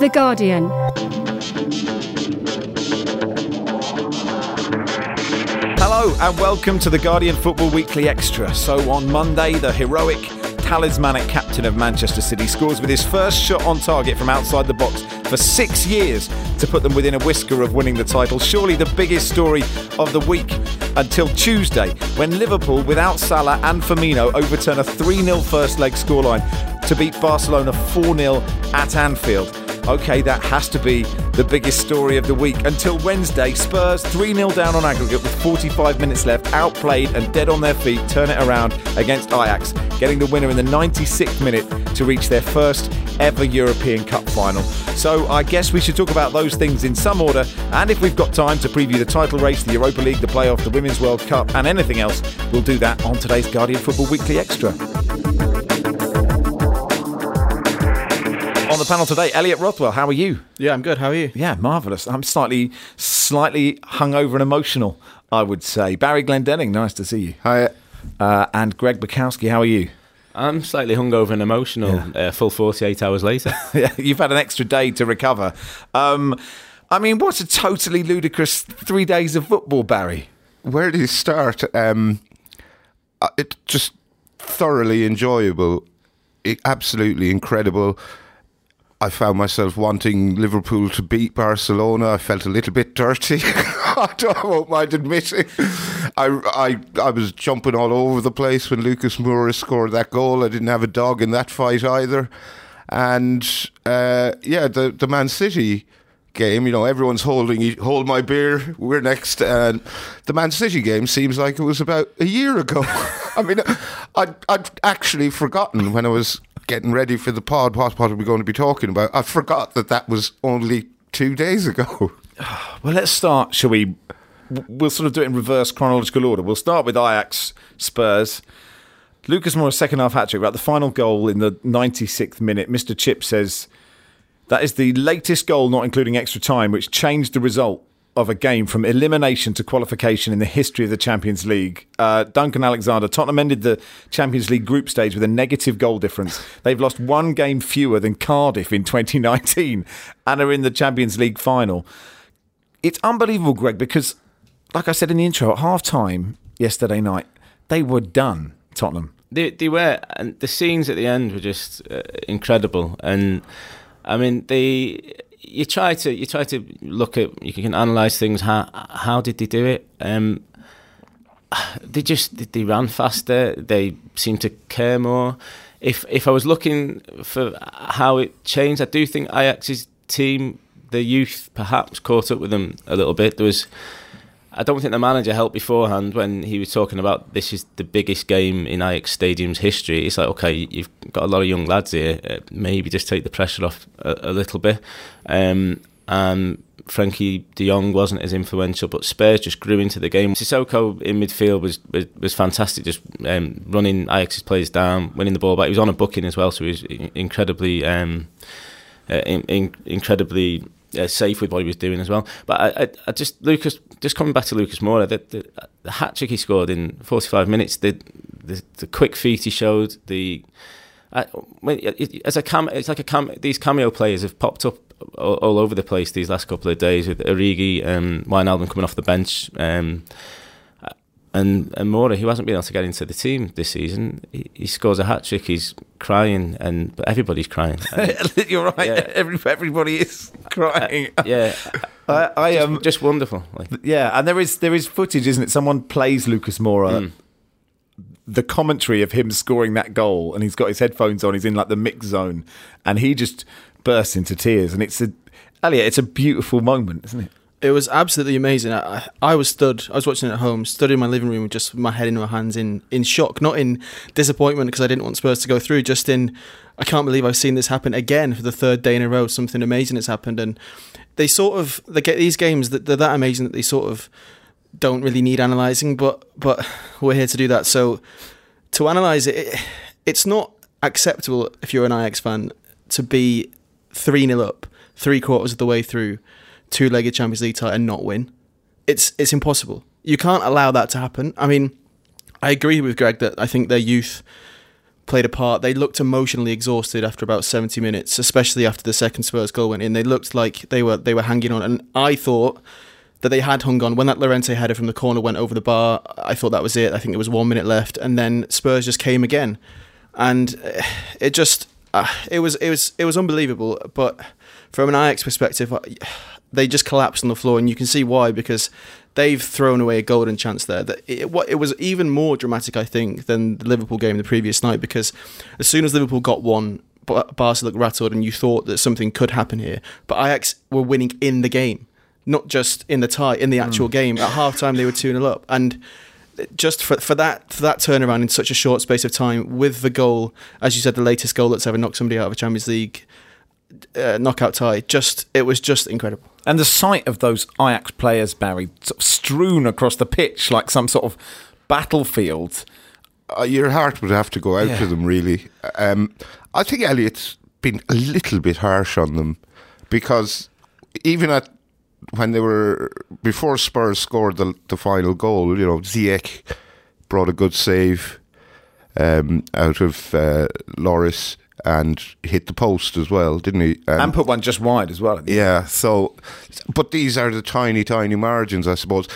The Guardian. Hello and welcome to the Guardian Football Weekly Extra. So on Monday, the heroic, talismanic captain of Manchester City scores with his first shot on target from outside the box for 6 years to put them within a whisker of winning the title. Surely the biggest story of the week until Tuesday, when Liverpool, without Salah and Firmino, overturn a 3-0 first leg scoreline to beat Barcelona 4-0 at Anfield. OK, that has to be the biggest story of the week. Until Wednesday, Spurs 3-0 down on aggregate with 45 minutes left, outplayed and dead on their feet, turn it around against Ajax, getting the winner in the 96th minute to reach their first ever European Cup final. So I guess we should talk about those things in some order, and if we've got time to preview the title race, the Europa League, the playoff, the Women's World Cup and anything else, we'll do that on today's Guardian Football Weekly Extra. On the panel today, Elliot Rothwell, how are you? Yeah, I'm good. How are you? Yeah, marvellous. I'm slightly hungover and emotional, I would say. Barry Glendenning, nice to see you. Hi. And Greg Bukowski, how are you? I'm slightly hungover and emotional, full 48 hours later. Yeah, you've had an extra day to recover. I mean, what a totally ludicrous 3 days of football, Barry. Where do you start? It's just thoroughly enjoyable. Absolutely incredible. I found myself wanting Liverpool to beat Barcelona. I felt a little bit dirty. I won't mind admitting. I was jumping all over the place when Lucas Moura scored that goal. I didn't have a dog in that fight either. And the Man City game, you know, everyone's hold my beer, we're next. And the Man City game seems like it was about a year ago. I mean, I'd actually forgotten when I was getting ready for the pod what are we going to be talking about. I forgot that was only 2 days ago. Well, let's start, shall we? We'll sort of do it in reverse chronological order. We'll start with Ajax Spurs. Lucas Moura's second half hat-trick, about the final goal in the 96th minute. Mr. Chip says that is the latest goal, not including extra time, which changed the result of a game from elimination to qualification in the history of the Champions League. Duncan Alexander, Tottenham ended the Champions League group stage with a negative goal difference. They've lost one game fewer than Cardiff in 2019 and are in the Champions League final. It's unbelievable, Greg, because, like I said in the intro, at half-time yesterday night, they were done, Tottenham. They were, and the scenes at the end were just incredible. And, I mean, You try to look at, you can analyse things. How did they do it? They ran faster. They seemed to care more. If I was looking for how it changed, I do think Ajax's team, the youth, perhaps caught up with them a little bit. I don't think the manager helped beforehand when he was talking about this is the biggest game in Ajax Stadium's history. It's like, okay, you've got a lot of young lads here, maybe just take the pressure off a little bit. Frankie de Jong wasn't as influential, but Spurs just grew into the game. Sissoko in midfield was fantastic, just running Ajax's players down, winning the ball back. He was on a booking as well, so he was incredibly safe with what he was doing as well. But I just coming back to Lucas Moura, the hat trick he scored in 45 minutes, the quick feet he showed, these cameo players have popped up all over the place these last couple of days, with Origi and Wijnaldum coming off the bench, and Moura, who hasn't been able to get into the team this season. He scores a hat trick. He's crying, but everybody's crying. You're right. Yeah. Everybody is crying. I am just wonderful. And there is footage, isn't it? Someone plays Lucas Moura. The commentary of him scoring that goal, and he's got his headphones on. He's in like the mix zone, and he just bursts into tears. And it's a beautiful moment, isn't it? It was absolutely amazing. I was watching it at home, stood in my living room with just my head in my hands in shock, not in disappointment because I didn't want Spurs to go through, just in, I can't believe I've seen this happen again for the third day in a row. Something amazing has happened. And they get these games that they're that amazing that they sort of don't really need analysing, but we're here to do that. So to analyse it, it's not acceptable if you're an Ajax fan to be 3-0 up, 3/4 of the way through, two-legged Champions League tie and not win. It's impossible. You can't allow that to happen. I mean, I agree with Greg that I think their youth played a part. They looked emotionally exhausted after about 70 minutes, especially after the second Spurs goal went in. They looked like they were hanging on, and I thought that they had hung on. When that Llorente header from the corner went over the bar, I thought that was it. I think there was 1 minute left, and then Spurs just came again, and it just it was unbelievable. But from an Ajax perspective, they just collapsed on the floor, and you can see why, because they've thrown away a golden chance there. It was even more dramatic, I think, than the Liverpool game the previous night, because as soon as Liverpool got one, Barca looked rattled, and you thought that something could happen here. But Ajax were winning in the game, not just in the tie, in the actual game. At half-time, they were 2-0 up. And just for that turnaround in such a short space of time, with the goal, as you said, the latest goal that's ever knocked somebody out of a Champions League knockout tie, it was just incredible. And the sight of those Ajax players, Barry, sort of strewn across the pitch like some sort of battlefield. Your heart would have to go out to them, really. I think Elliot's been a little bit harsh on them, because even before Spurs scored the final goal, Ziyech brought a good save out of Lloris, and hit the post as well, didn't he? And put one just wide as well. Yeah, but these are the tiny, tiny margins, I suppose.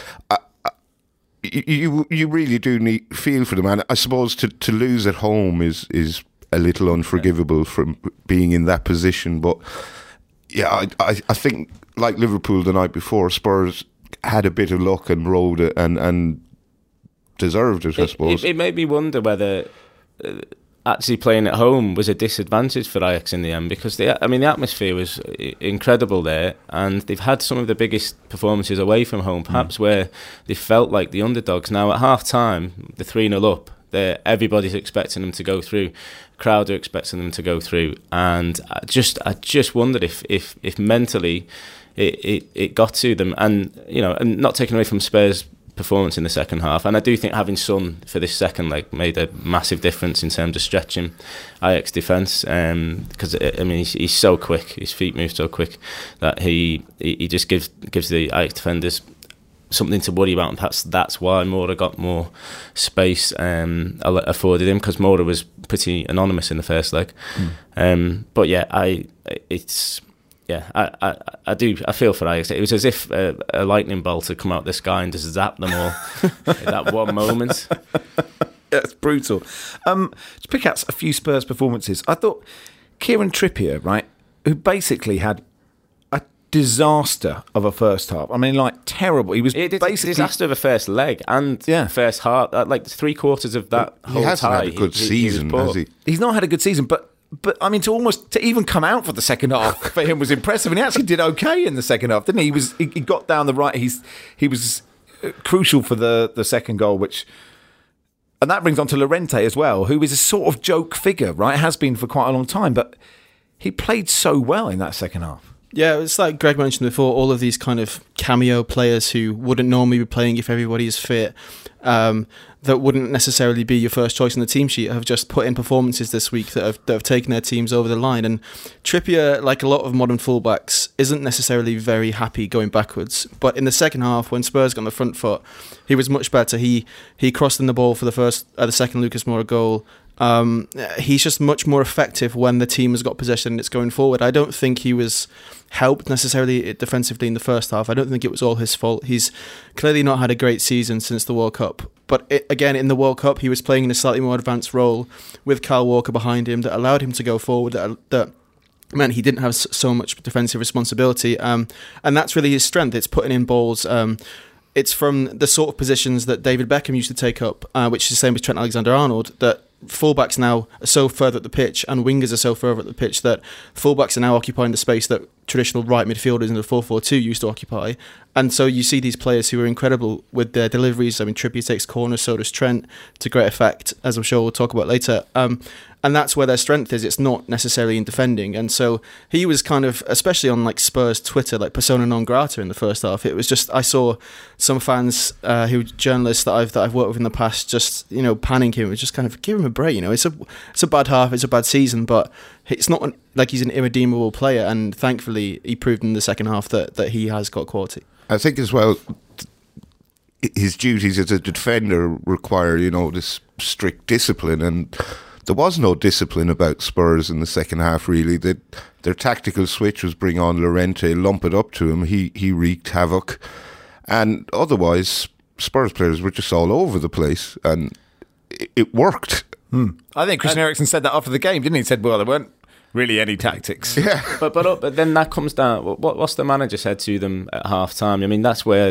You really do feel for them, and I suppose to lose at home is a little unforgivable from being in that position. But yeah, I think, like Liverpool the night before, Spurs had a bit of luck and rode it and deserved it, I suppose. It made me wonder whether actually playing at home was a disadvantage for Ajax in the end, because the atmosphere was incredible there, and they've had some of the biggest performances away from home, perhaps where they felt like the underdogs. Now at half time, the 3-0 up, everybody's expecting them to go through, crowd are expecting them to go through, and I just wondered if mentally it got to them, and and not taking away from Spurs' performance in the second half, and I do think having Son for this second leg made a massive difference in terms of stretching Ajax defence, because he's so quick, his feet move so quick that he just gives the Ajax defenders something to worry about, and perhaps that's why Moura got more space afforded him, because Moura was pretty anonymous in the first leg. But yeah, I feel for Ajax. It was as if a lightning bolt had come out of the sky and just zapped them all at that one moment. Yeah, it's brutal. To pick out a few Spurs performances, I thought Kieran Trippier, right, who basically had a disaster of a first half. Terrible. He was basically disaster of a first leg and first half. Like 3/4 of that whole he hasn't tie, had a good season, has he? He's not had a good season, but to even come out for the second half for him was impressive, and he actually did okay in the second half, didn't he? He got down the right. He was crucial for the second goal, and that brings on to Llorente as well, who is a sort of joke figure, right? Has been for quite a long time, but he played so well in that second half. Yeah, it's like Greg mentioned before, all of these kind of cameo players who wouldn't normally be playing if everybody is fit, that wouldn't necessarily be your first choice on the team sheet, have just put in performances this week that have taken their teams over the line. And Trippier, like a lot of modern fullbacks, isn't necessarily very happy going backwards. But in the second half, when Spurs got on the front foot, he was much better. He crossed in the ball for the second Lucas Moura goal. He's just much more effective when the team has got possession and it's going forward. I don't think he was helped necessarily defensively in the first half. I don't think it was all his fault. He's clearly not had a great season since the World Cup. But again, in the World Cup, he was playing in a slightly more advanced role with Kyle Walker behind him that allowed him to go forward, that meant he didn't have so much defensive responsibility. And that's really his strength. It's putting in balls. It's from the sort of positions that David Beckham used to take up, which is the same as Trent Alexander-Arnold, that fullbacks now are so further up the pitch and wingers are so further up the pitch that fullbacks are now occupying the space that traditional right midfielders in the 4-4-2 used to occupy. And so you see these players who are incredible with their deliveries. Trippier takes corners, so does Trent, to great effect, as I'm sure we'll talk about later. And that's where their strength is. It's not necessarily in defending. And so he was kind of, especially on like Spurs Twitter, like persona non grata in the first half. It was just, I saw some fans, journalists that I've worked with in the past, just panning him. It was just kind of, give him a break. It's a bad half, it's a bad season, but it's not like he's an irredeemable player. And thankfully, he proved in the second half that he has got quality. I think as well, his duties as a defender require this strict discipline, and there was no discipline about Spurs in the second half, really. Their tactical switch was bring on Llorente, lump it up to him. He wreaked havoc. And otherwise, Spurs players were just all over the place, and it worked. I think Christian Eriksen said that after the game, didn't he? He said, well, there weren't really any tactics. Yeah. But then that comes down, what's the manager said to them at half-time? I mean, that's where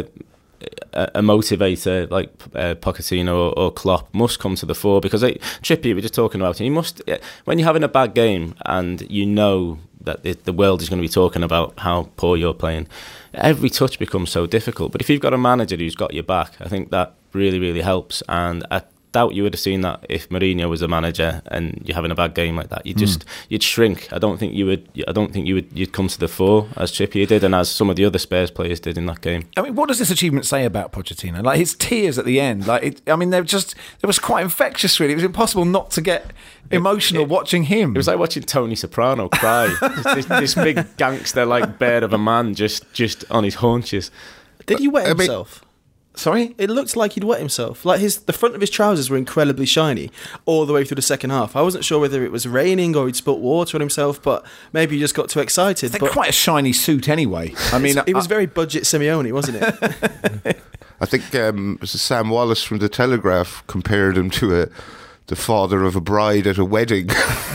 a motivator like Pochettino or Klopp must come to the fore, because Trippier, we're just talking about, he must, when you're having a bad game and you know that the world is going to be talking about how poor you're playing, every touch becomes so difficult. But if you've got a manager who's got your back, I think that really, really helps. And I doubt you would have seen that if Mourinho was a manager and you're having a bad game like that. You'd shrink. I don't think you'd come to the fore as Trippier did, and as some of the other Spurs players did in that game. I mean, what does this achievement say about Pochettino? Like his tears at the end. It was quite infectious. Really, it was impossible not to get emotional watching him. It was like watching Tony Soprano cry. this big gangster, like bear of a man, just on his haunches. Did he wet himself? Sorry? It looked like he'd wet himself. Like the front of his trousers were incredibly shiny all the way through the second half. I wasn't sure whether it was raining or he'd spilt water on himself, but maybe he just got too excited. It's quite a shiny suit anyway. I mean, it was very budget Simeone, wasn't it? I think Sam Wallace from The Telegraph compared him to the father of a bride at a wedding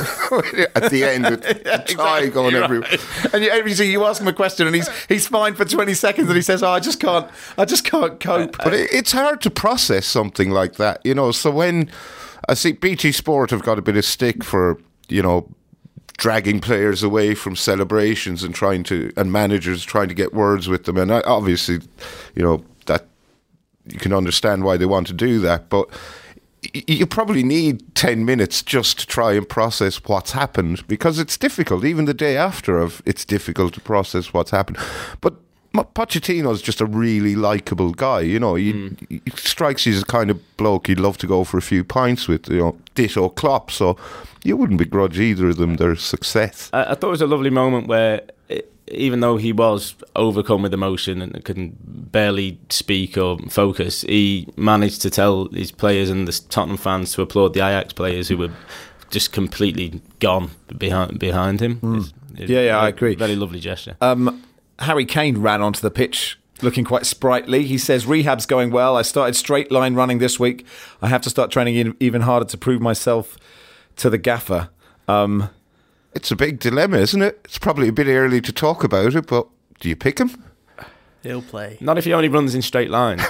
at the end with the tie going everywhere. Right. And you ask him a question and he's fine for 20 seconds and he says, I just can't cope. But it's hard to process something like that, you know. So when I see BT Sport have got a bit of stick for, you know, dragging players away from celebrations and managers trying to get words with them, and obviously, you know, that you can understand why they want to do that, but you probably need 10 minutes just to try and process what's happened, because it's difficult. Even the day after, it's difficult to process what's happened. But Pochettino's just a really likeable guy, you know. He strikes you as the kind of bloke you'd love to go for a few pints with, you know, ditto Klopp. So you wouldn't begrudge either of them their success. I thought it was a lovely moment where, even though he was overcome with emotion and couldn't barely speak or focus, he managed to tell his players and the Tottenham fans to applaud the Ajax players who were just completely gone behind him. I agree. Very lovely gesture. Harry Kane ran onto the pitch looking quite sprightly. He says, rehab's going well. I started straight line running this week. I have to start training even harder to prove myself to the gaffer. It's a big dilemma, isn't it? It's probably a bit early to talk about it, but do you pick him? He'll play. Not if he only runs in straight lines.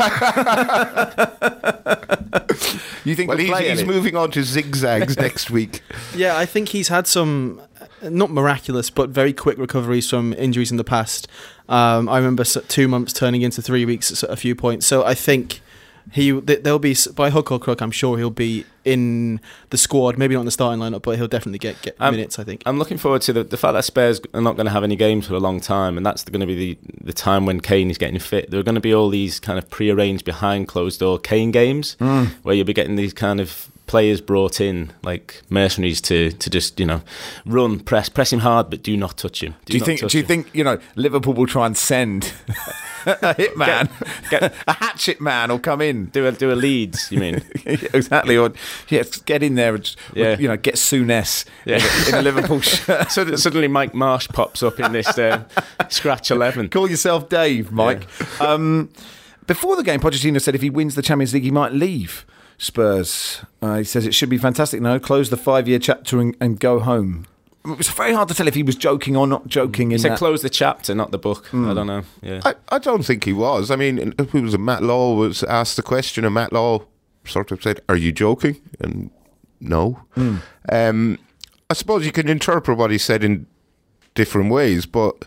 You think? Well, he's moving on to zigzags next week. Yeah, I think he's had some, not miraculous, but very quick recoveries from injuries in the past. I remember 2 months turning into 3 weeks at a few points. So I think there'll be, by hook or crook, I'm sure he'll be in the squad, maybe not in the starting lineup, but he'll definitely get minutes, I think. I'm looking forward to the fact that Spurs are not going to have any games for a long time, and that's going to be the time when Kane is getting fit. There are going to be all these kind of pre-arranged behind closed door Kane games where you'll be getting these kind of players brought in like mercenaries to just, you know, press him hard, but do not touch him. Do you think you know, Liverpool will try and send a hitman, a hatchet man, will come in, do a Leeds? You mean? Exactly, or get in there and you know, get Souness in a Liverpool shirt. So that suddenly Mike Marsh pops up in this scratch 11. Call yourself Dave, Mike. Yeah. Before the game, Pochettino said if he wins the Champions League, he might leave Spurs. He says it should be fantastic now. Close the 5-year chapter and go home. It was very hard to tell if he was joking or not joking. He said close the chapter, not the book. I don't know. Yeah, I don't think he was. I mean, it was Matt Law was asked the question, and Matt Law sort of said, "Are you joking?" And no. I suppose you can interpret what he said in different ways, but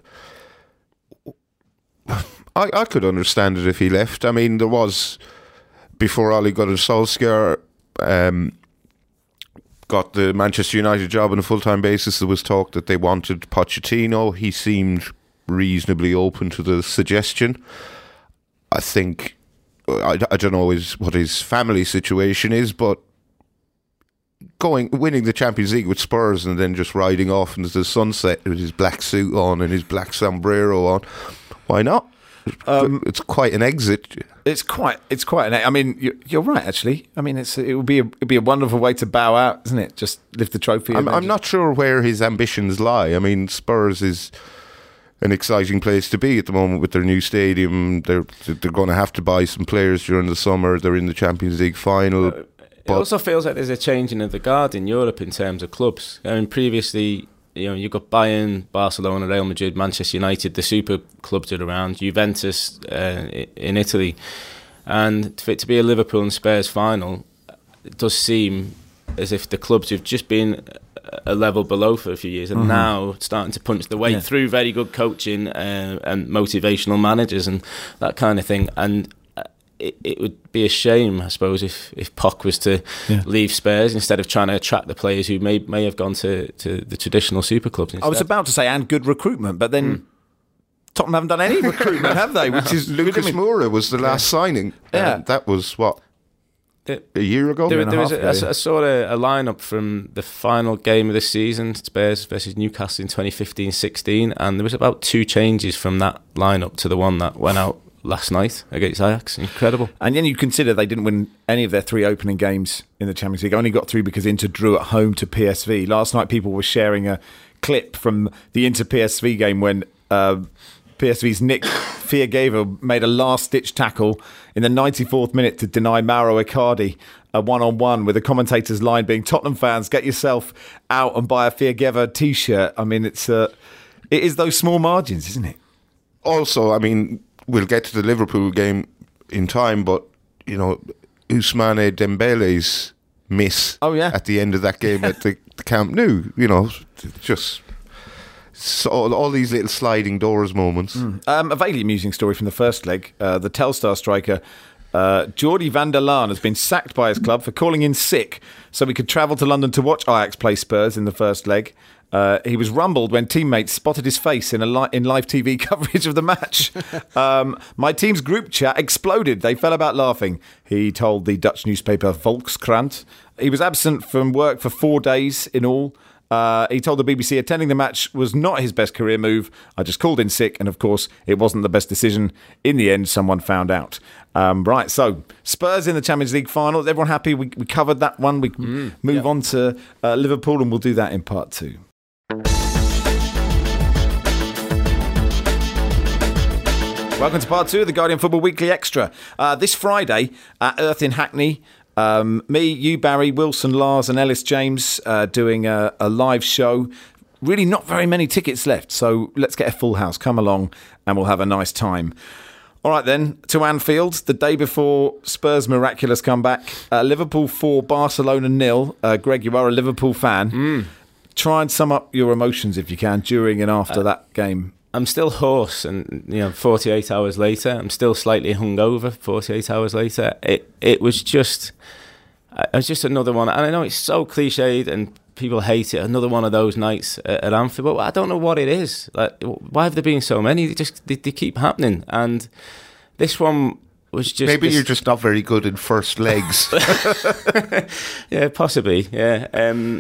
I could understand it if he left. I mean, there was, before Ole Gunnar Solskjaer got the Manchester United job on a full-time basis, there was talk that they wanted Pochettino. He seemed reasonably open to the suggestion. I think, I don't know what his family situation is, but winning the Champions League with Spurs and then just riding off into the sunset with his black suit on and his black sombrero on, why not? It's quite an exit. It's quite I mean, you're right. Actually, I mean, it'd be a wonderful way to bow out, isn't it? Just lift the trophy. I'm not sure where his ambitions lie. I mean, Spurs is an exciting place to be at the moment with their new stadium. They're going to have to buy some players during the summer. They're in the Champions League final. It also feels like there's a changing of the guard in Europe in terms of clubs. I mean, previously, you've got Bayern, Barcelona, Real Madrid, Manchester United, the super clubs are around, Juventus in Italy. And for it to be a Liverpool and Spurs final, it does seem as if the clubs have just been a level below for a few years and now starting to punch the way through very good coaching and motivational managers and that kind of thing. And it would be a shame, I suppose, if Poch was to leave Spurs instead of trying to attract the players who may have gone to the traditional super clubs instead. I was about to say, and good recruitment, but then Tottenham haven't done any recruitment, have they? Which is Lucas Moura was the last signing. That was what, a year ago. There was a sort of a lineup from the final game of the season, Spurs versus Newcastle in 2015-16, and there was about 2 changes from that lineup to the one that went out last night against Ajax. Incredible. And then you consider they didn't win any of their 3 opening games in the Champions League. Only got through because Inter drew at home to PSV. Last night people were sharing a clip from the Inter PSV game when PSV's Nick Fiergever made a last-ditch tackle in the 94th minute to deny Mauro Icardi a one-on-one, with the commentator's line being, "Tottenham fans, get yourself out and buy a Fiergever T-shirt." I mean, it is those small margins, isn't it? Also, I mean, we'll get to the Liverpool game in time, but, Ousmane Dembele's miss at the end of that game at the Camp Nou, just so all these little sliding doors moments. A vaguely amusing story from the first leg. The Telstar striker, Jordi van der Laan, has been sacked by his club for calling in sick so he could travel to London to watch Ajax play Spurs in the first leg. He was rumbled when teammates spotted his face in live TV coverage of the match. My team's group chat exploded. They fell about laughing, he told the Dutch newspaper Volkskrant. He was absent from work for 4 days in all. He told the BBC attending the match was not his best career move. I just called in sick, and of course it wasn't the best decision. In the end, someone found out. Right, so Spurs in the Champions League final. Is everyone happy? We covered that one. We move on to Liverpool, and we'll do that in part 2. Welcome to part 2 of the Guardian Football Weekly Extra. This Friday at Earth in Hackney, me, you, Barry, Wilson, Lars and Ellis James doing a live show. Really not very many tickets left, so let's get a full house. Come along and we'll have a nice time. All right then, to Anfield, the day before Spurs' miraculous comeback. Liverpool 4, Barcelona 0. Greg, you are a Liverpool fan. Try and sum up your emotions, if you can, during and after that game. I'm still hoarse, and 48 hours later, I'm still slightly hungover. 48 hours later, it was just another one. And I know it's so cliched, and people hate it. Another one of those nights at Anfield, but I don't know what it is. Like, why have there been so many? They keep happening, and this one was just. Maybe you're just not very good in first legs. Yeah, possibly. Yeah.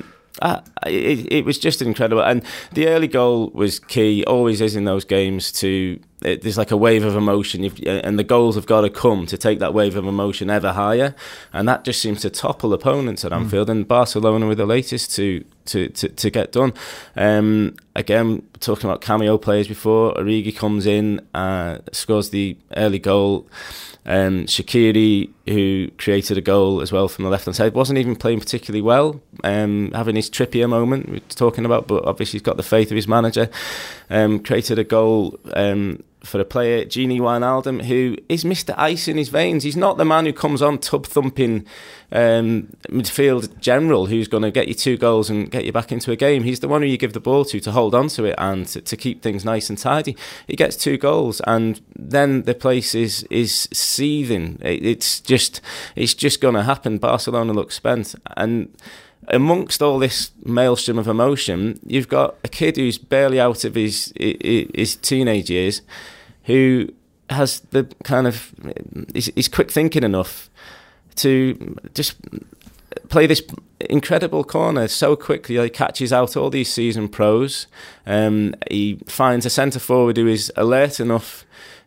It was just incredible, and the early goal was key. Always is in those games. There's like a wave of emotion, and the goals have got to come to take that wave of emotion ever higher, and that just seems to topple opponents at Anfield. And Barcelona were the latest to get done. Again, talking about cameo players before, Origi comes in, scores the early goal. Shaqiri, who created a goal as well from the left-hand side, wasn't even playing particularly well, having his Trippier moment we're talking about, but obviously he's got the faith of his manager. Created a goal for a player, Gini Wijnaldum, who is Mr. Ice in his veins. He's not the man who comes on tub-thumping midfield general who's going to get you 2 goals and get you back into a game. He's the one who you give the ball to hold on to it and to keep things nice and tidy. He gets 2 goals, and then the place is seething. It's just going to happen. Barcelona look spent, and amongst all this maelstrom of emotion, you've got a kid who's barely out of his teenage years, who has the kind of is quick thinking enough to just play this incredible corner so quickly. He catches out all these seasoned pros. He finds a centre forward who is alert enough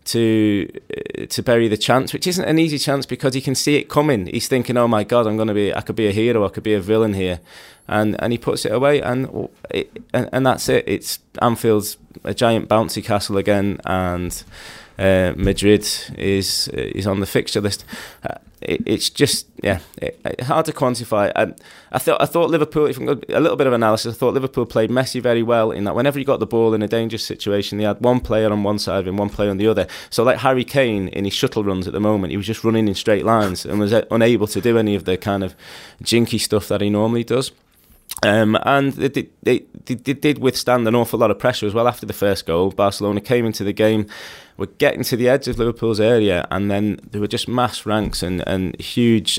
to bury the chance, which isn't an easy chance because he can see it coming. He's thinking, "Oh my God, I could be a hero, I could be a villain here," and he puts it away, and that's it. It's Anfield's a giant bouncy castle again, and Madrid is on the fixture list. It's just hard to quantify. I thought Liverpool, if a little bit of analysis, I thought Liverpool played Messi very well in that whenever he got the ball in a dangerous situation, they had one player on one side and one player on the other. So like Harry Kane in his shuttle runs at the moment, he was just running in straight lines and was unable to do any of the kind of jinky stuff that he normally does. And they did withstand an awful lot of pressure as well after the first goal. Barcelona came into the game, were getting to the edge of Liverpool's area, and then there were just mass ranks and huge,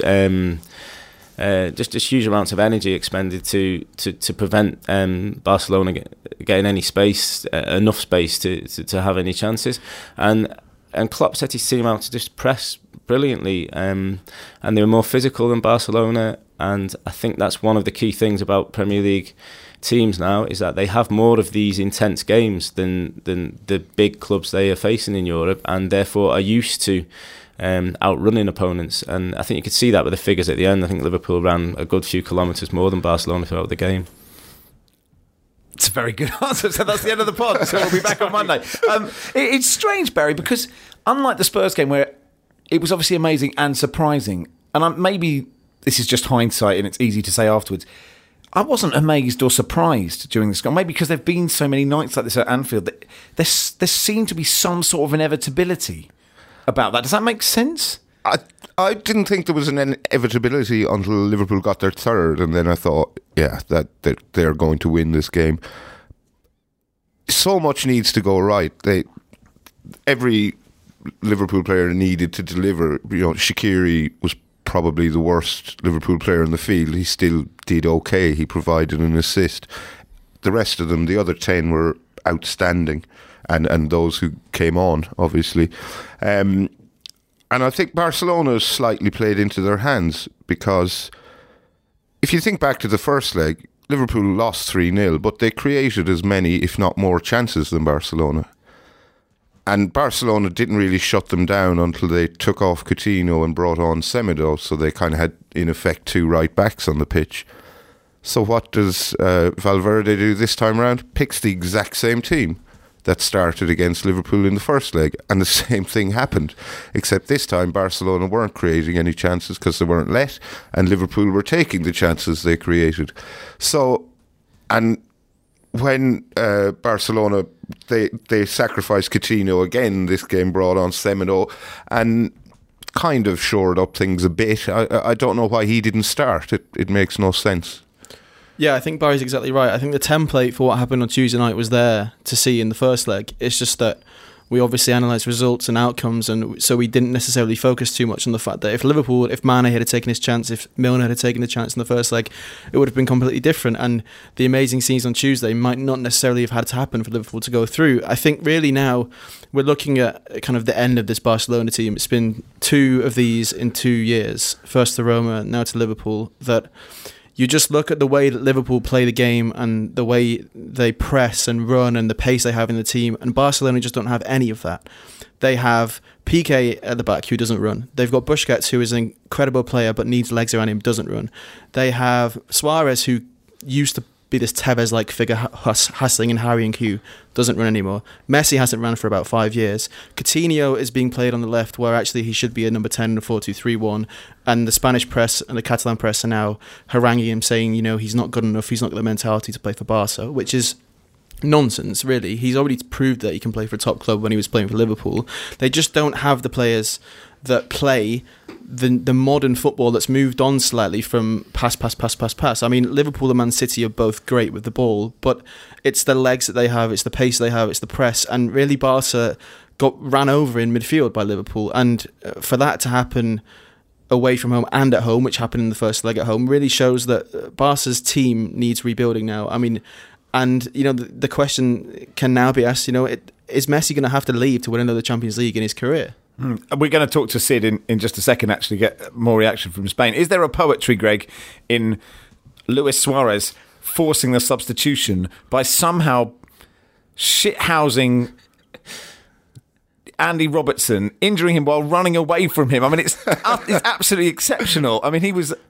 just huge amounts of energy expended to prevent Barcelona getting any space, enough space to have any chances. And Klopp set his team out to just press brilliantly, and they were more physical than Barcelona. And I think that's one of the key things about Premier League teams now, is that they have more of these intense games than the big clubs they are facing in Europe, and therefore are used to outrunning opponents. And I think you could see that with the figures at the end. I think Liverpool ran a good few kilometres more than Barcelona throughout the game. It's a very good answer. So that's the end of the pod. So we'll be back on Monday. It's strange, Barry, because unlike the Spurs game, where it was obviously amazing and surprising, and maybe this is just hindsight and it's easy to say afterwards, I wasn't amazed or surprised during this game. Maybe because there have been so many nights like this at Anfield that there seemed to be some sort of inevitability about that. Does that make sense? I didn't think there was an inevitability until Liverpool got their third, and then I thought, that they're going to win this game. So much needs to go right. Every Liverpool player needed to deliver. Shaqiri was probably the worst Liverpool player in the field. He still did okay. He provided an assist. The rest of them, the other 10, were outstanding, and those who came on, obviously. And I think Barcelona slightly played into their hands, because if you think back to the first leg, Liverpool lost 3-0, but they created as many, if not more, chances than Barcelona. And Barcelona didn't really shut them down until they took off Coutinho and brought on Semedo, so they kind of had, in effect, two right-backs on the pitch. So what does Valverde do this time around? Picks the exact same team that started against Liverpool in the first leg, and the same thing happened, except this time Barcelona weren't creating any chances because they weren't let, and Liverpool were taking the chances they created. So, and when Barcelona, they sacrificed Coutinho again, this game brought on Semedo and kind of shored up things a bit. I don't know why he didn't start. It makes no sense. Yeah, I think Barry's exactly right. I think the template for what happened on Tuesday night was there to see in the first leg. It's just that we obviously analysed results and outcomes, and so we didn't necessarily focus too much on the fact that if Mane had taken his chance, if Milner had taken the chance in the first leg, it would have been completely different, and the amazing scenes on Tuesday might not necessarily have had to happen for Liverpool to go through. I think really now we're looking at kind of the end of this Barcelona team. It's been two of these in 2 years, first to Roma, now to Liverpool, that you just look at the way that Liverpool play the game and the way they press and run and the pace they have in the team, and Barcelona just don't have any of that. They have Piqué at the back who doesn't run. They've got Busquets, who is an incredible player but needs legs around him, doesn't run. They have Suarez, who used to be this Tevez-like figure hustling and harrying Q, doesn't run anymore. Messi hasn't run for about 5 years. Coutinho is being played on the left, where actually he should be a number 10 in a 4-2-3-1, and the Spanish press and the Catalan press are now haranguing him, saying, he's not good enough, he's not got the mentality to play for Barca, which is nonsense, really. He's already proved that he can play for a top club when he was playing for Liverpool. They just don't have the players that play the modern football that's moved on slightly from pass. I mean, Liverpool and Man City are both great with the ball, but it's the legs that they have, it's the pace they have, it's the press, and really Barca got ran over in midfield by Liverpool, and for that to happen away from home and at home, which happened in the first leg at home, really shows that Barca's team needs rebuilding now. I mean, and the question can now be asked, is Messi going to have to leave to win another Champions League in his career? We're going to talk to Sid in just a second, actually, get more reaction from Spain. Is there a poetry, Greg, in Luis Suarez forcing the substitution by somehow shithousing Andy Robertson, injuring him while running away from him. I mean, it's absolutely exceptional. I mean, it was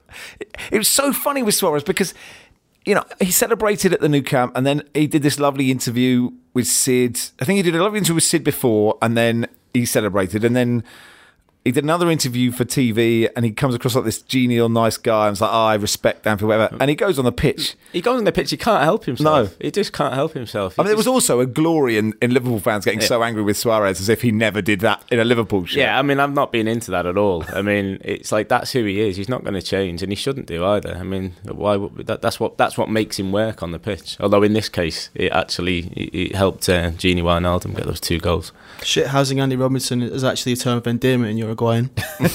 so funny with Suarez because, you know, he celebrated at the Nou Camp and then he did this lovely interview with Sid. I think he did a lovely interview with Sid before and then he celebrated and then he did another interview for TV and he comes across like this genial, nice guy and it's like, I respect Anfield, whatever. And he goes on the pitch. He goes on the pitch, he can't help himself. No. He just can't help himself. I mean, there was also a glory in Liverpool fans getting so angry with Suarez as if he never did that in a Liverpool shirt. Yeah, I mean, I've not been into that at all. I mean, it's like that's who he is. He's not going to change, and he shouldn't do either. I mean, why? That's what makes him work on the pitch. Although in this case, it helped Gini Wijnaldum get those 2 goals. Shithousing Andy Robertson is actually a term of endearment in Uruguayan.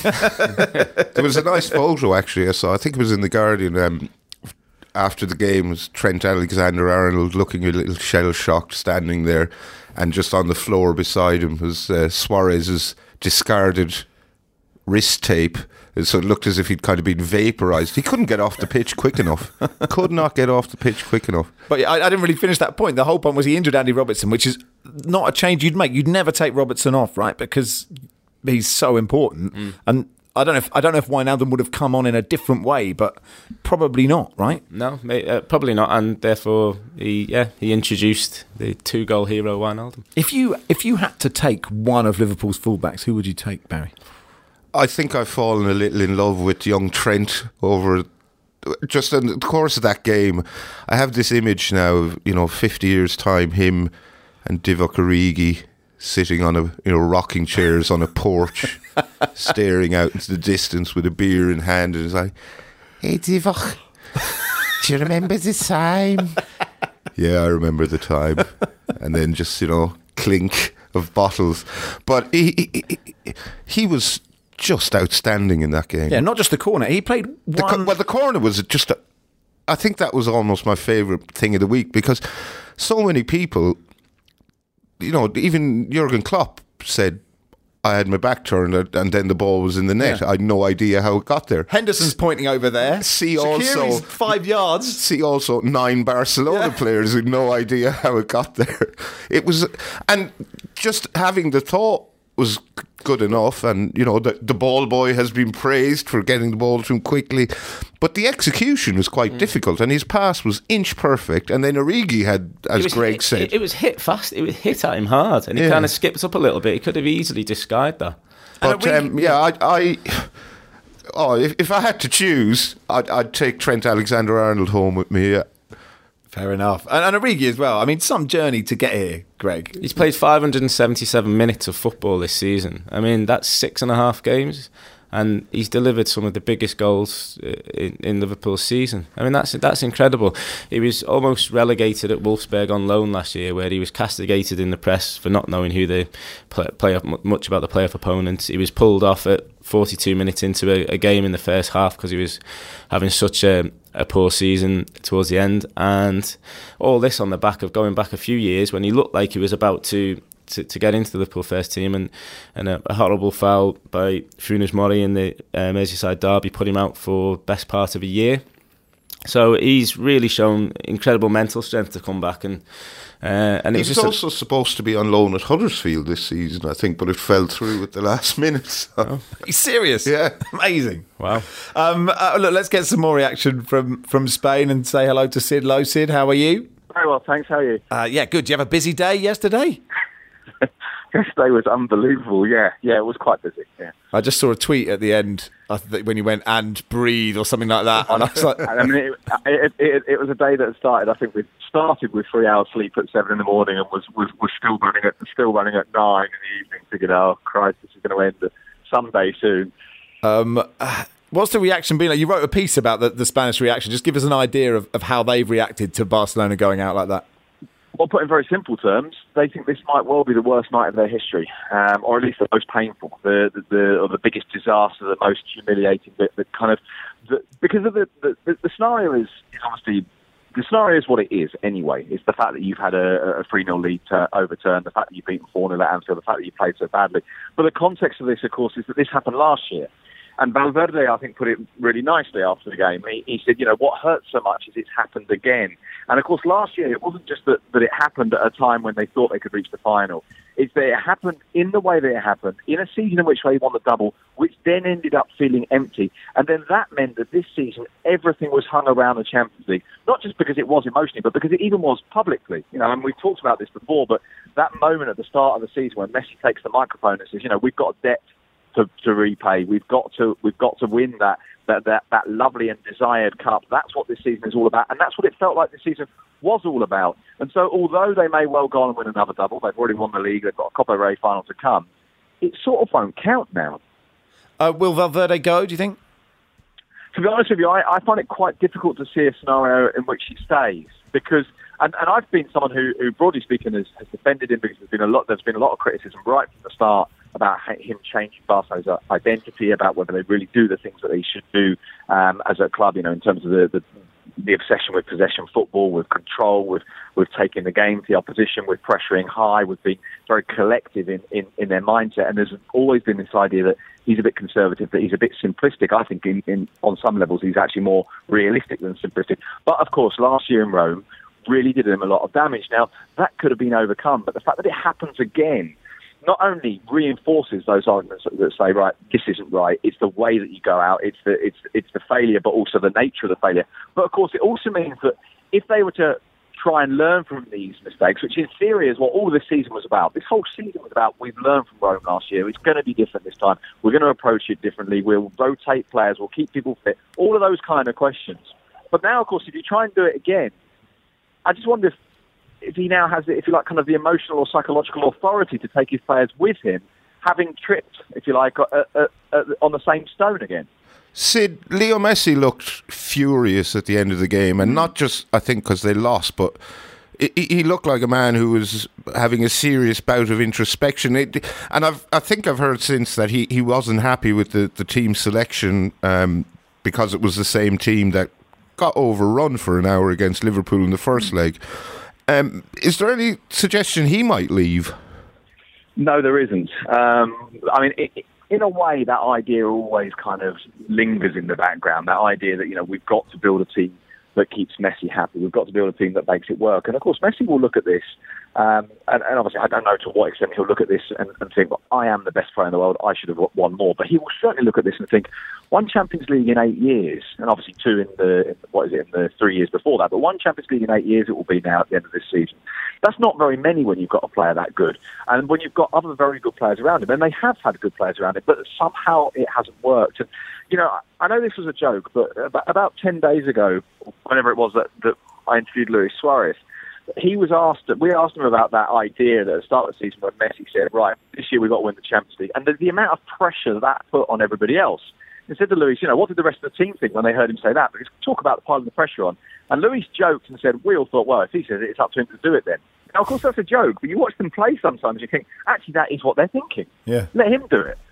There was a nice photo actually I saw. I think it was in the Guardian. After the game, was Trent Alexander-Arnold looking a little shell-shocked, standing there, and just on the floor beside him was Suarez's discarded wrist tape. So it looked as if he'd kind of been vaporised. He couldn't get off the pitch quick enough. Could not get off the pitch quick enough. But I didn't really finish that point. The whole point was he injured Andy Robertson, which is not a change you'd make. You'd never take Robertson off, right? Because he's so important. And I don't know if Wijnaldum would have come on in a different way, but probably not, right? No, probably not, and therefore he introduced the 2-goal hero Wijnaldum. If you had to take one of Liverpool's fullbacks, who would you take, Barry? I think I've fallen a little in love with young Trent over just in the course of that game. I have this image now of 50 years' time, him and Divock Origi sitting on rocking chairs on a porch, staring out into the distance with a beer in hand, and it's like, "Hey Divock, do you remember the time?" Yeah, I remember the time. And then just clink of bottles. But he was just outstanding in that game. Yeah, not just the corner. He played one. The corner was just. I think that was almost my favourite thing of the week because so many people. Even Jurgen Klopp said, I had my back turned and then the ball was in the net. I had no idea how it got there. Henderson's pointing over there. See Shaqiri's also 5 yards. See also 9 Barcelona players with no idea how it got there. It was, and just having the thought was good enough, and the ball boy has been praised for getting the ball to him quickly, but the execution was quite difficult, and his pass was inch perfect, and then Origi had, as Greg said, it was hit fast, it was hit at him hard, and he kind of skipped up a little bit. He could have easily disguised that. But if I had to choose, I'd take Trent Alexander-Arnold home with me. Fair enough. And Origi as well. I mean, some journey to get here, Greg. He's played 577 minutes of football this season. I mean, that's 6.5 games. And he's delivered some of the biggest goals in Liverpool's season. I mean, that's incredible. He was almost relegated at Wolfsburg on loan last year, where he was castigated in the press for not knowing who they play much about the playoff opponents. He was pulled off at 42 minutes into a game in the first half because he was having such a poor season towards the end, and all this on the back of going back a few years when he looked like he was about to get into the Liverpool first team, and a horrible foul by Funes Mori in the Merseyside derby put him out for best part of a year. So he's really shown incredible mental strength to come back, and he was also supposed to be on loan at Huddersfield this season, I think, but it fell through at the last minute. So. He's serious? Yeah. Amazing. Wow. Look, let's get some more reaction from Spain and say hello to Sid Lowe. Sid, how are you? Very well, thanks. How are you? Yeah, good. Did you have a busy day yesterday? Yesterday was unbelievable. Yeah, it was quite busy. Yeah. I just saw a tweet at the end when you went "and breathe" or something like that, and I was like, I mean, it was a day that started. I think we started with 3 hours sleep at 7 in the morning and was still running at 9 in the evening. Thinking, oh Christ, this is going to end someday soon. What's the reaction been like? You wrote a piece about the Spanish reaction. Just give us an idea of how they've reacted to Barcelona going out like that. Well, put in very simple terms, they think this might well be the worst night of their history, or at least the most painful, the biggest disaster, the most humiliating bit. Because of the scenario is obviously the scenario is what it is anyway. It's the fact that you've had a 3-0 lead overturned, the fact that you've beaten 4-0 at Anfield, the fact that you played so badly. But the context of this, of course, is that this happened last year. And Valverde, I think, put it really nicely after the game. He said, what hurts so much is it's happened again. And, of course, last year, it wasn't just that it happened at a time when they thought they could reach the final. It's that it happened in the way that it happened, in a season in which they won the double, which then ended up feeling empty. And then that meant that this season, everything was hung around the Champions League, not just because it was emotionally, but because it even was publicly. And we've talked about this before, but that moment at the start of the season when Messi takes the microphone and says, we've got a debt to repay. We've got to win that lovely and desired cup. That's what this season is all about, and that's what it felt like this season was all about. And so, although they may well go on and win another double, they've already won the league. They've got a Copa del Rey final to come. It sort of won't count now. Will Valverde go? Do you think? To be honest with you, I find it quite difficult to see a scenario in which he stays because. And I've been someone who broadly speaking, has defended him because there's been a lot of criticism right from the start about him changing Barcelona's identity, about whether they really do the things that they should do as a club, in terms of the obsession with possession football, with control, with taking the game to the opposition, with pressuring high, with being very collective in their mindset. And there's always been this idea that he's a bit conservative, that he's a bit simplistic. I think on some levels he's actually more realistic than simplistic. But of course, last year in Rome really did him a lot of damage. Now, that could have been overcome, but the fact that it happens again not only reinforces those arguments that say, right, this isn't right, it's the way that you go out, it's the failure, but also the nature of the failure. But of course, it also means that if they were to try and learn from these mistakes, which in theory is what all this season was about. This whole season was about, we've learned from Rome last year, it's going to be different this time, we're going to approach it differently, we'll rotate players, we'll keep people fit, all of those kind of questions. But now, of course, if you try and do it again, I just wonder if he now has, if you like, kind of the emotional or psychological authority to take his players with him, having tripped, if you like, on the same stone again. Sid, Leo Messi looked furious at the end of the game, and not just, I think, because they lost, but he looked like a man who was having a serious bout of introspection. And I think I've heard since that he wasn't happy with the team selection because it was the same team that got overrun for an hour against Liverpool in the first leg. Is there any suggestion he might leave? No, there isn't. In a way, that idea always kind of lingers in the background, that idea that, we've got to build a team that keeps Messi happy. We've got to build a team that makes it work. And, of course, Messi will look at this, and obviously I don't know to what extent he'll look at this and think, well, I am the best player in the world, I should have won more. But he will certainly look at this and think, one Champions League in 8 years, and obviously two in the 3 years before that, but one Champions League in 8 years it will be now at the end of this season. That's not very many when you've got a player that good. And when you've got other very good players around him, and they have had good players around him, but somehow it hasn't worked. And, I know this was a joke, but about 10 days ago, whenever it was that I interviewed Luis Suarez, we asked him about that idea that at the start of the season when Messi said, right, this year we've got to win the Champions League, and the amount of pressure that put on everybody else. He said to Luis, what did the rest of the team think when they heard him say that? Because talk about piling the pressure on. And Luis joked and said, we all thought, well, if he says it, it's up to him to do it then. Now, of course, that's a joke, but you watch them play sometimes, you think, actually, that is what they're thinking. Yeah. Let him do it.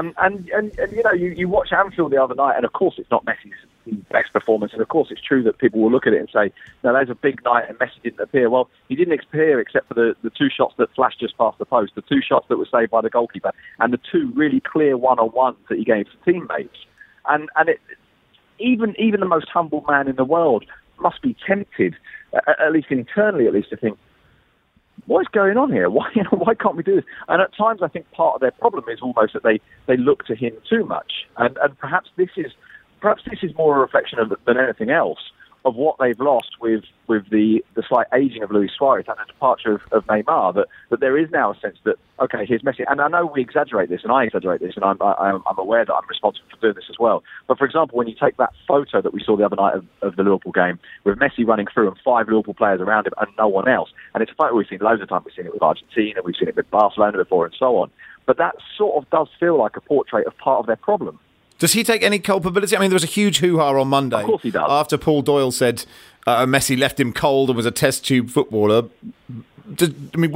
You watch Anfield the other night, and of course it's not Messi's best performance, and of course it's true that people will look at it and say, no, there's a big night and Messi didn't appear. Well, he didn't appear except for the two shots that flashed just past the post, the two shots that were saved by the goalkeeper, and the two really clear one-on-ones that he gave to teammates. And even the most humble man in the world must be tempted, at least internally, to think, what is going on here? Why can't we do this? And at times, I think part of their problem is almost that they look to him too much, and perhaps this is more a reflection than anything else of what they've lost with the slight aging of Luis Suarez and the departure of Neymar. That there is now a sense that, okay, here's Messi, and I know we exaggerate this, and I exaggerate this, and I'm aware that I'm responsible for doing this as well. But for example, when you take that photo that we saw the other night of the Liverpool game with Messi running through and 5 Liverpool players around him and no one else, and it's a photo we've seen loads of times. We've seen it with Argentina, we've seen it with Barcelona before, and so on. But that sort of does feel like a portrait of part of their problem. Does he take any culpability? I mean, there was a huge hoo-ha on Monday. Of course he does. After Paul Doyle said Messi left him cold and was a test tube footballer. Does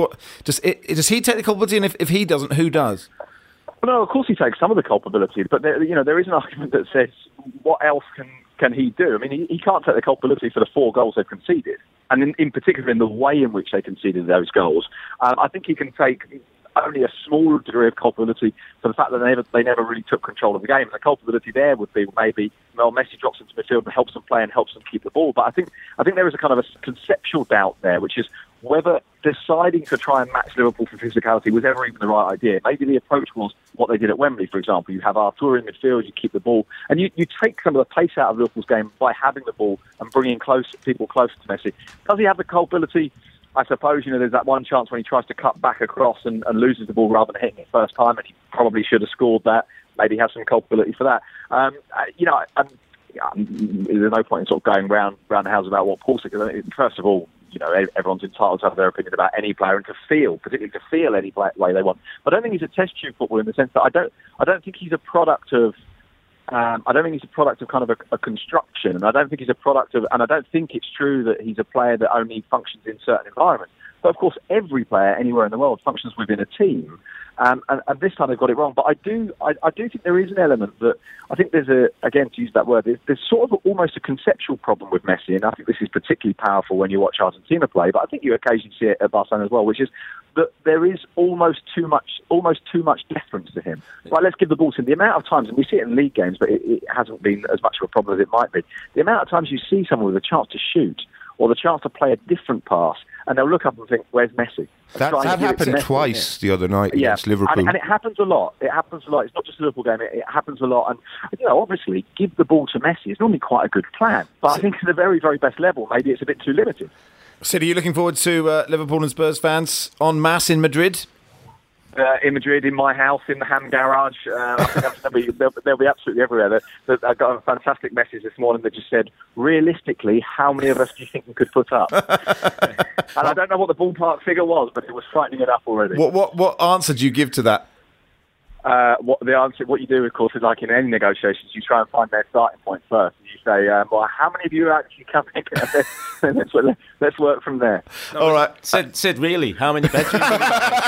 he take the culpability? And if he doesn't, who does? Well, no, of course he takes some of the culpability. But there is an argument that says, what else can he do? I mean, he can't take the culpability for the 4 goals they've conceded. And in particular, in the way in which they conceded those goals. I think he can take only a small degree of culpability for the fact that they never really took control of the game. And the culpability there would be maybe Messi drops into midfield and helps them play and helps them keep the ball. But I think there is a kind of a conceptual doubt there, which is whether deciding to try and match Liverpool for physicality was ever even the right idea. Maybe the approach was what they did at Wembley, for example. You have Artur in midfield, you keep the ball, and you take some of the pace out of Liverpool's game by having the ball and bringing people closer to Messi. Does he have the culpability? I suppose, there's that one chance when he tries to cut back across and loses the ball rather than hitting it first time, and he probably should have scored that. Maybe he has some culpability for that. There's no point in sort of going round the house about what Paul said. First of all, everyone's entitled to have their opinion about any player and particularly to feel any way they want. But I don't think he's a test tube footballer in the sense that I don't think he's a product of. I don't think he's a product of kind of a construction, and I don't think he's a product of. And I don't think it's true that he's a player that only functions in certain environments. But of course, every player anywhere in the world functions within a team. And this time they've got it wrong. But I do think there is an element that I think there's again, to use that word, there's sort of almost a conceptual problem with Messi, and I think this is particularly powerful when you watch Argentina play. But I think you occasionally see it at Barcelona as well, which is that there is almost too much deference to him. Like, let's give the ball to him. The amount of times, and we see it in league games, but it hasn't been as much of a problem as it might be. The amount of times you see someone with a chance to shoot or the chance to play a different pass, and they'll look up and think, "Where's Messi?" That happened twice the other night against Liverpool. And it happens a lot. It's not just a Liverpool game. It happens a lot. And, obviously, give the ball to Messi is normally quite a good plan. But I think at the very, very best level, maybe it's a bit too limited. Sid, are you looking forward to Liverpool and Spurs fans en masse in Madrid? In Madrid, in my house, in the Ham Garage. I think they'll be absolutely everywhere. I got a fantastic message this morning that just said, realistically, how many of us do you think we could put up? And I don't know what the ballpark figure was, but it was frightening enough already. What answer do you give to that? What you do, of course, is like in any negotiations, you try and find their starting point first. You say, how many of you are actually coming? Let's work from there. All right. Sid, really? How many bedrooms? And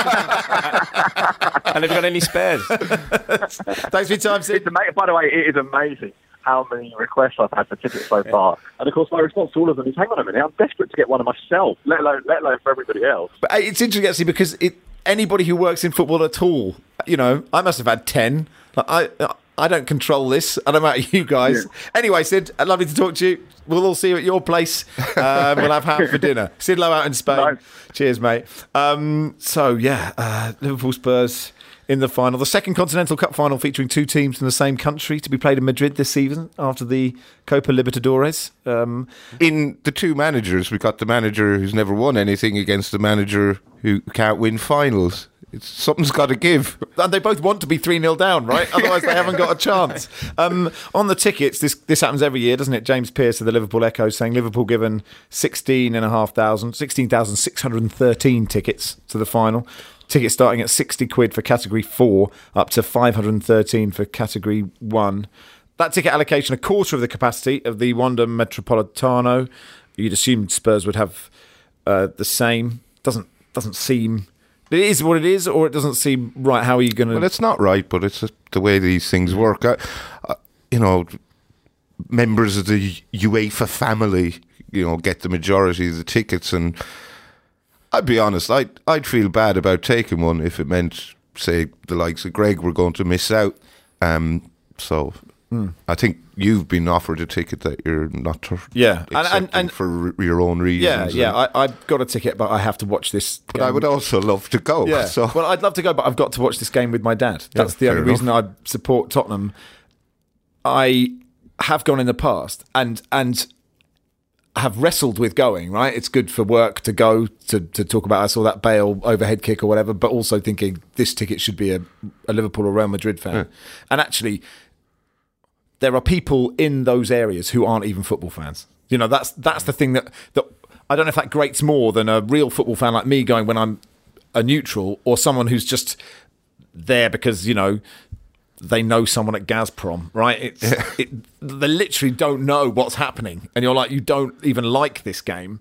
have you got any spares? Thanks for your time, Sid. By the way, it is amazing how many requests I've had for tickets so far. And of course, my response to all of them is, hang on a minute, I'm desperate to get one of myself, let alone for everybody else. But it's interesting, actually, because anybody who works in football at all, I must have had 10. I don't control this. I don't know about you guys. Yeah. Anyway, Sid, lovely to talk to you. We'll all see you at your place. We'll have ham for dinner. Sid Lowe out in Spain. Nice. Cheers, mate. Liverpool Spurs in the final. The second Continental Cup final featuring two teams from the same country to be played in Madrid this season after the Copa Libertadores. In the two managers, we got the manager who's never won anything against the manager who can't win finals. Something's got to give. And they both want to be 3-0 down, right? Otherwise they haven't got a chance. On the tickets, this happens every year, doesn't it? James Pearce of the Liverpool Echo saying Liverpool given 16,613 tickets to the final. Tickets starting at £60 for Category 4, up to £513 for Category 1. That ticket allocation, a quarter of the capacity of the Wanda Metropolitano. You'd assume Spurs would have the same. Doesn't seem... It is what it is, or it doesn't seem right. How are you going to... Well, it's not right, but it's the way these things work. Members of the UEFA family, get the majority of the tickets, and I'd be honest, I'd feel bad about taking one if it meant, say, the likes of Greg were going to miss out. I think you've been offered a ticket that you're not accepting for your own reasons. I've got a ticket, but I have to watch this game. But I would also love to go. Yeah. So. Well, I'd love to go, but I've got to watch this game with my dad. That's the only reason I support Tottenham. I have gone in the past and have wrestled with going, right? It's good for work to go to talk about, I saw that Bale overhead kick or whatever, but also thinking this ticket should be a Liverpool or Real Madrid fan. Yeah. And actually... there are people in those areas who aren't even football fans. That's the thing that I don't know if that grates more than a real football fan like me going when I'm a neutral, or someone who's just there because, they know someone at Gazprom, right? They literally don't know what's happening. And you're like, you don't even like this game.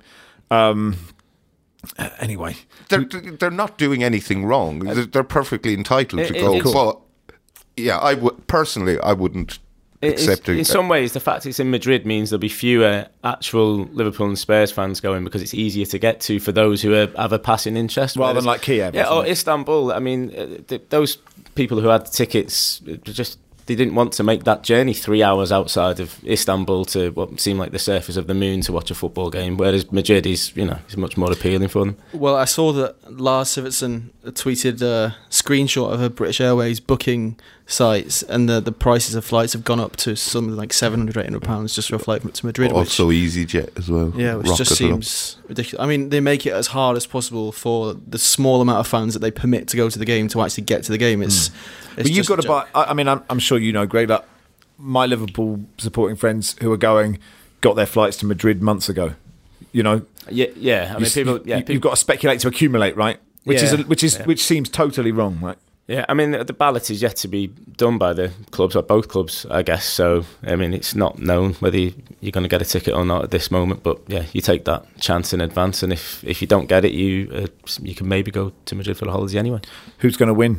Anyway. They're not doing anything wrong. They're perfectly entitled to go. But, yeah, I wouldn't accepting. In some ways, the fact it's in Madrid means there'll be fewer actual Liverpool and Spurs fans going because it's easier to get to for those who have a passing interest. Rather than like Kiev. Yeah, or Istanbul. I mean, those people who had tickets they didn't want to make that journey 3 hours outside of Istanbul to what seemed like the surface of the moon to watch a football game, whereas Madrid is much more appealing for them. Well, I saw that Lars Sivertsen tweeted a screenshot of a British Airways booking sites, and the prices of flights have gone up to something like £700, £800 just for a flight to Madrid. Also EasyJet as well. Yeah, which just seems ridiculous. I mean, they make it as hard as possible for the small amount of fans that they permit to go to the game to actually get to the game. But you've got to buy. I mean, I'm sure you know, Greg, that my Liverpool supporting friends who are going got their flights to Madrid months ago. You know. Yeah. I mean, people. You've got to speculate to accumulate, right? Which seems totally wrong, right? Yeah, I mean, the ballot is yet to be done by the clubs, or both clubs, I guess. So, I mean, it's not known whether you're going to get a ticket or not at this moment. But yeah, you take that chance in advance, and if you don't get it, you can maybe go to Madrid for the holidays anyway. Who's going to win?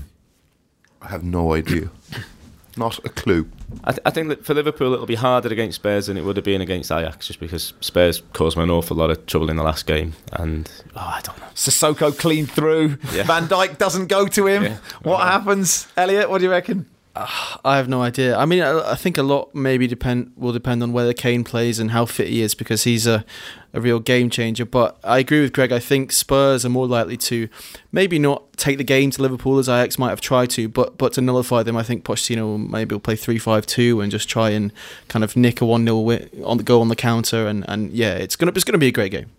I have no idea. Not a clue. I think that for Liverpool it'll be harder against Spurs than it would have been against Ajax, just because Spurs caused them an awful lot of trouble in the last game, and I don't know. Sissoko clean through. Yeah. Van Dijk doesn't go to him. Yeah. What happens, Elliot? What do you reckon? I have no idea. I mean, I think a lot maybe will depend on whether Kane plays and how fit he is, because he's a real game changer. But I agree with Greg. I think Spurs are more likely to maybe not take the game to Liverpool as Ajax might have tried to, but to nullify them. I think Pochettino maybe will play 3-5-2 and just try and kind of nick a 1-0 on the go on the counter. And yeah, it's gonna be a great game.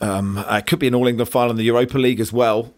It could be an All-England final in the Europa League as well.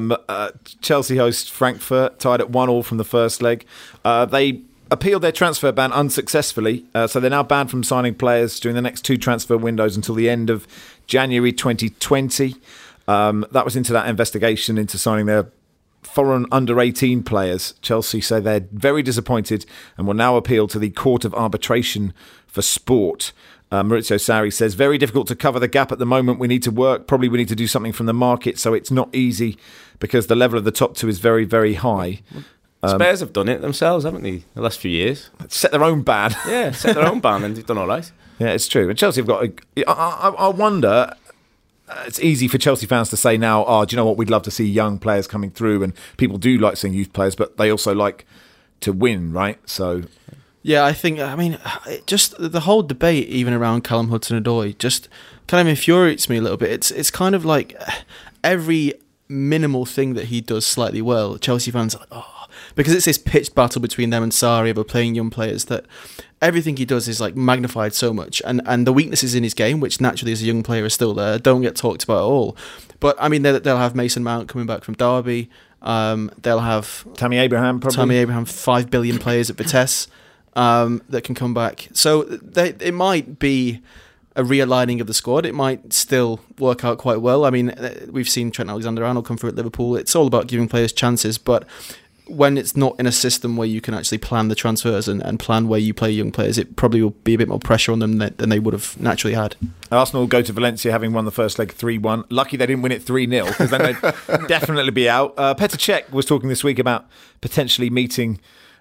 Chelsea host Frankfurt, tied at 1-1 from the first leg. They appealed their transfer ban unsuccessfully, so they're now banned from signing players during the next two transfer windows until the end of January 2020. That was into that investigation into signing their foreign under-18 players. Chelsea say they're very disappointed and will now appeal to the Court of Arbitration for Sport. Maurizio Sarri says, very difficult to cover the gap at the moment. We need to work. Probably we need to do something from the market. So it's not easy because the level of the top two is very, very high. Spurs have done it themselves, haven't they, the last few years? Set their own ban. Yeah, set their own ban and they've done all right. Yeah, it's true. And Chelsea have got I wonder, it's easy for Chelsea fans to say now, do you know what, we'd love to see young players coming through, and people do like seeing youth players, but they also like to win, right? So... Yeah, I mean, just the whole debate, even around Callum Hudson-Odoi, just kind of infuriates me a little bit. It's kind of like every minimal thing that he does slightly well, Chelsea fans are like, because it's this pitched battle between them and Sarri over playing young players, that everything he does is like magnified so much, and the weaknesses in his game, which naturally as a young player are still there, don't get talked about at all. But I mean, they'll have Mason Mount coming back from Derby. They'll have Tammy Abraham, probably. 5 billion players at Vitesse. That can come back. So it might be a realigning of the squad. It might still work out quite well. I mean, we've seen Trent Alexander-Arnold come through at Liverpool. It's all about giving players chances, but when it's not in a system where you can actually plan the transfers and plan where you play young players, it probably will be a bit more pressure on them than they would have naturally had. Arsenal go to Valencia having won the first leg 3-1. Lucky they didn't win it 3-0, because then they'd definitely be out. Petr Cech was talking this week about potentially meeting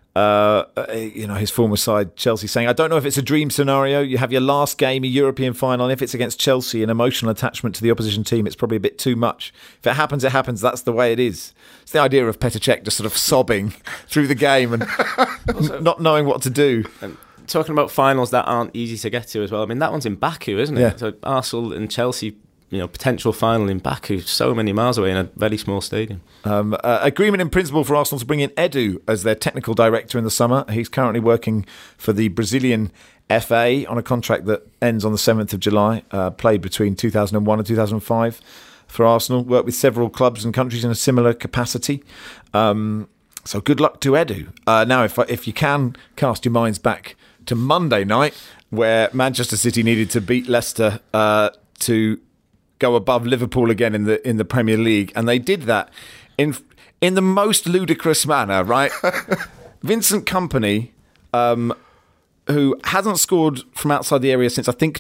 his former side Chelsea, saying, I don't know if it's a dream scenario. You have your last game, a European final, and if it's against Chelsea, an emotional attachment to the opposition team, it's probably a bit too much. If it happens, it happens. That's the way it is. It's the idea of Petr Cech just sort of sobbing through the game and also, not knowing what to do. And talking about finals that aren't easy to get to as well. I mean, that one's in Baku, isn't it? Yeah. So Arsenal and Chelsea, potential final in Baku, so many miles away in a very small stadium. Agreement in principle for Arsenal to bring in Edu as their technical director in the summer. He's currently working for the Brazilian FA on a contract that ends on the 7th of July, played between 2001 and 2005 for Arsenal, worked with several clubs and countries in a similar capacity. So good luck to Edu. Now, if you can cast your minds back to Monday night, where Manchester City needed to beat Leicester to go above Liverpool again in the Premier League, and they did that in the most ludicrous manner, right? Vincent Kompany, who hasn't scored from outside the area since I think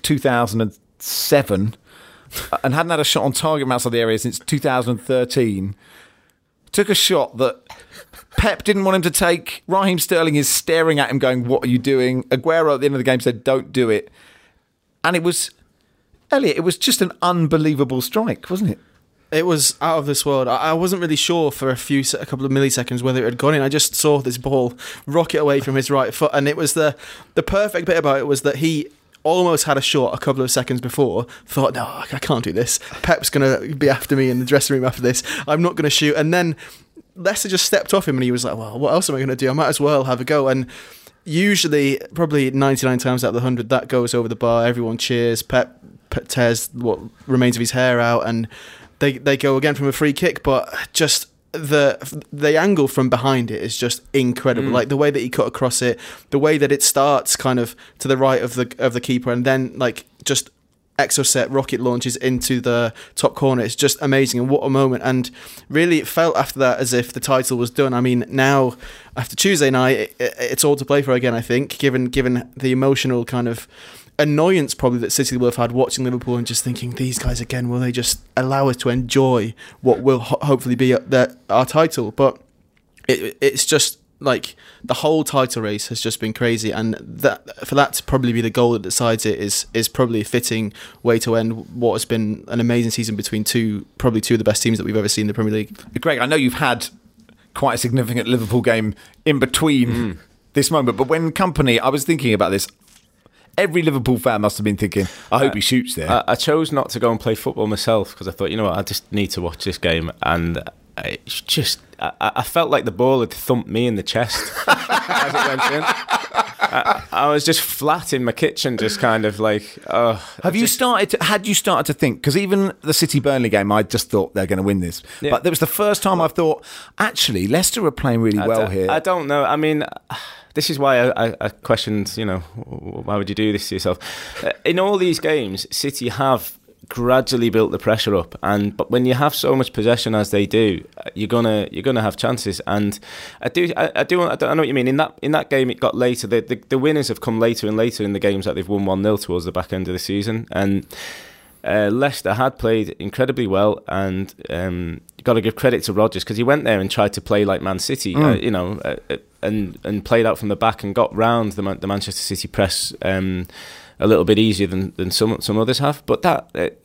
2007, and hadn't had a shot on target from outside the area since 2013, took a shot that Pep didn't want him to take. Raheem Sterling is staring at him going, what are you doing? Aguero at the end of the game said, don't do it. And it was, Elliot, it was just an unbelievable strike, wasn't it? It was out of this world. I wasn't really sure for a couple of milliseconds whether it had gone in. I just saw this ball rocket away from his right foot, and it was the perfect bit about it was that he almost had a shot a couple of seconds before, thought, no, I can't do this. Pep's going to be after me in the dressing room after this. I'm not going to shoot. And then Leicester just stepped off him, and he was like, well, what else am I going to do? I might as well have a go. And usually, probably 99 times out of the 100, that goes over the bar. Everyone cheers. Pep tears what remains of his hair out, and they go again from a free kick. But just the angle from behind it is just incredible. Like the way that he cut across it, the way that it starts kind of to the right of the keeper, and then like just exocet rocket launches into the top corner. It's just amazing, and what a moment. And really it felt after that as if the title was done. I mean, now after Tuesday night it's all to play for again, I think, given the emotional kind of annoyance probably that City will have had watching Liverpool and just thinking, these guys again, will they just allow us to enjoy what will hopefully be our title? But it's just like the whole title race has just been crazy, and that for that to probably be the goal that decides it is probably a fitting way to end what has been an amazing season between probably two of the best teams that we've ever seen in the Premier League. Greg, I know you've had quite a significant Liverpool game in between this moment, but when Kompany, I was thinking about this, every Liverpool fan must have been thinking, I hope he shoots there. I chose not to go and play football myself because I thought, you know what, I just need to watch this game. And it's just, I felt like the ball had thumped me in the chest as it went in. I was just flat in my kitchen, just kind of like, oh. Had you started to think, because even the City-Burnley game, I just thought they're going to win this. Yeah. But it was the first time I thought, actually, Leicester are playing really well here. I don't know. I mean, this is why I questioned, you know, why would you do this to yourself? In all these games, City have gradually built the pressure up, but when you have so much possession as they do, you're gonna have chances. And I know what you mean. In that game, it got later. The winners have come later and later in the games that they've won 1-0 towards the back end of the season. And Leicester had played incredibly well, and you've got to give credit to Rodgers because he went there and tried to play like Man City, you know, and played out from the back and got round the Manchester City press a little bit easier than some others have. But that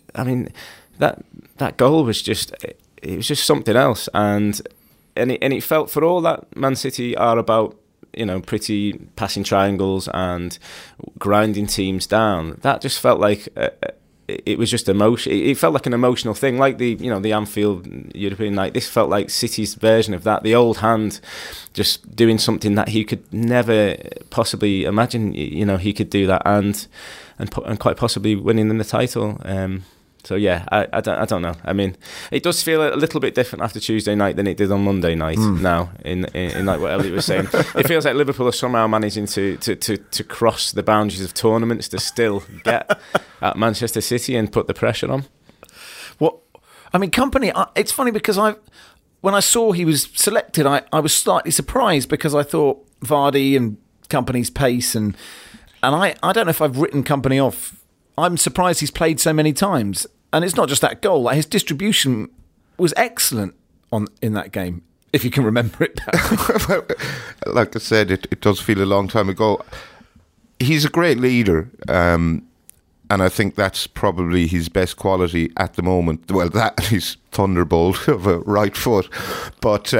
goal was just something else, and it felt, for all that Man City are about, you know, pretty passing triangles and grinding teams down, that just felt like it was just emotion. It felt like an emotional thing, like the Anfield European night. This felt like City's version of that. The old hand just doing something that he could never possibly imagine. You know, he could do that and quite possibly winning them the title. So yeah, I don't know. I mean, it does feel a little bit different after Tuesday night than it did on Monday night. Now, in like what Elliot was saying, it feels like Liverpool are somehow managing to cross the boundaries of tournaments to still get at Manchester City and put the pressure on. Well, I mean, Kompany. It's funny because when I saw he was selected, I was slightly surprised because I thought Vardy and Kompany's pace and I don't know if I've written Kompany off. I'm surprised he's played so many times. And it's not just that goal. Like, his distribution was excellent in that game, if you can remember it back. Like I said, it does feel a long time ago. He's a great leader, and I think that's probably his best quality at the moment. Well, that and his thunderbolt of a right foot. But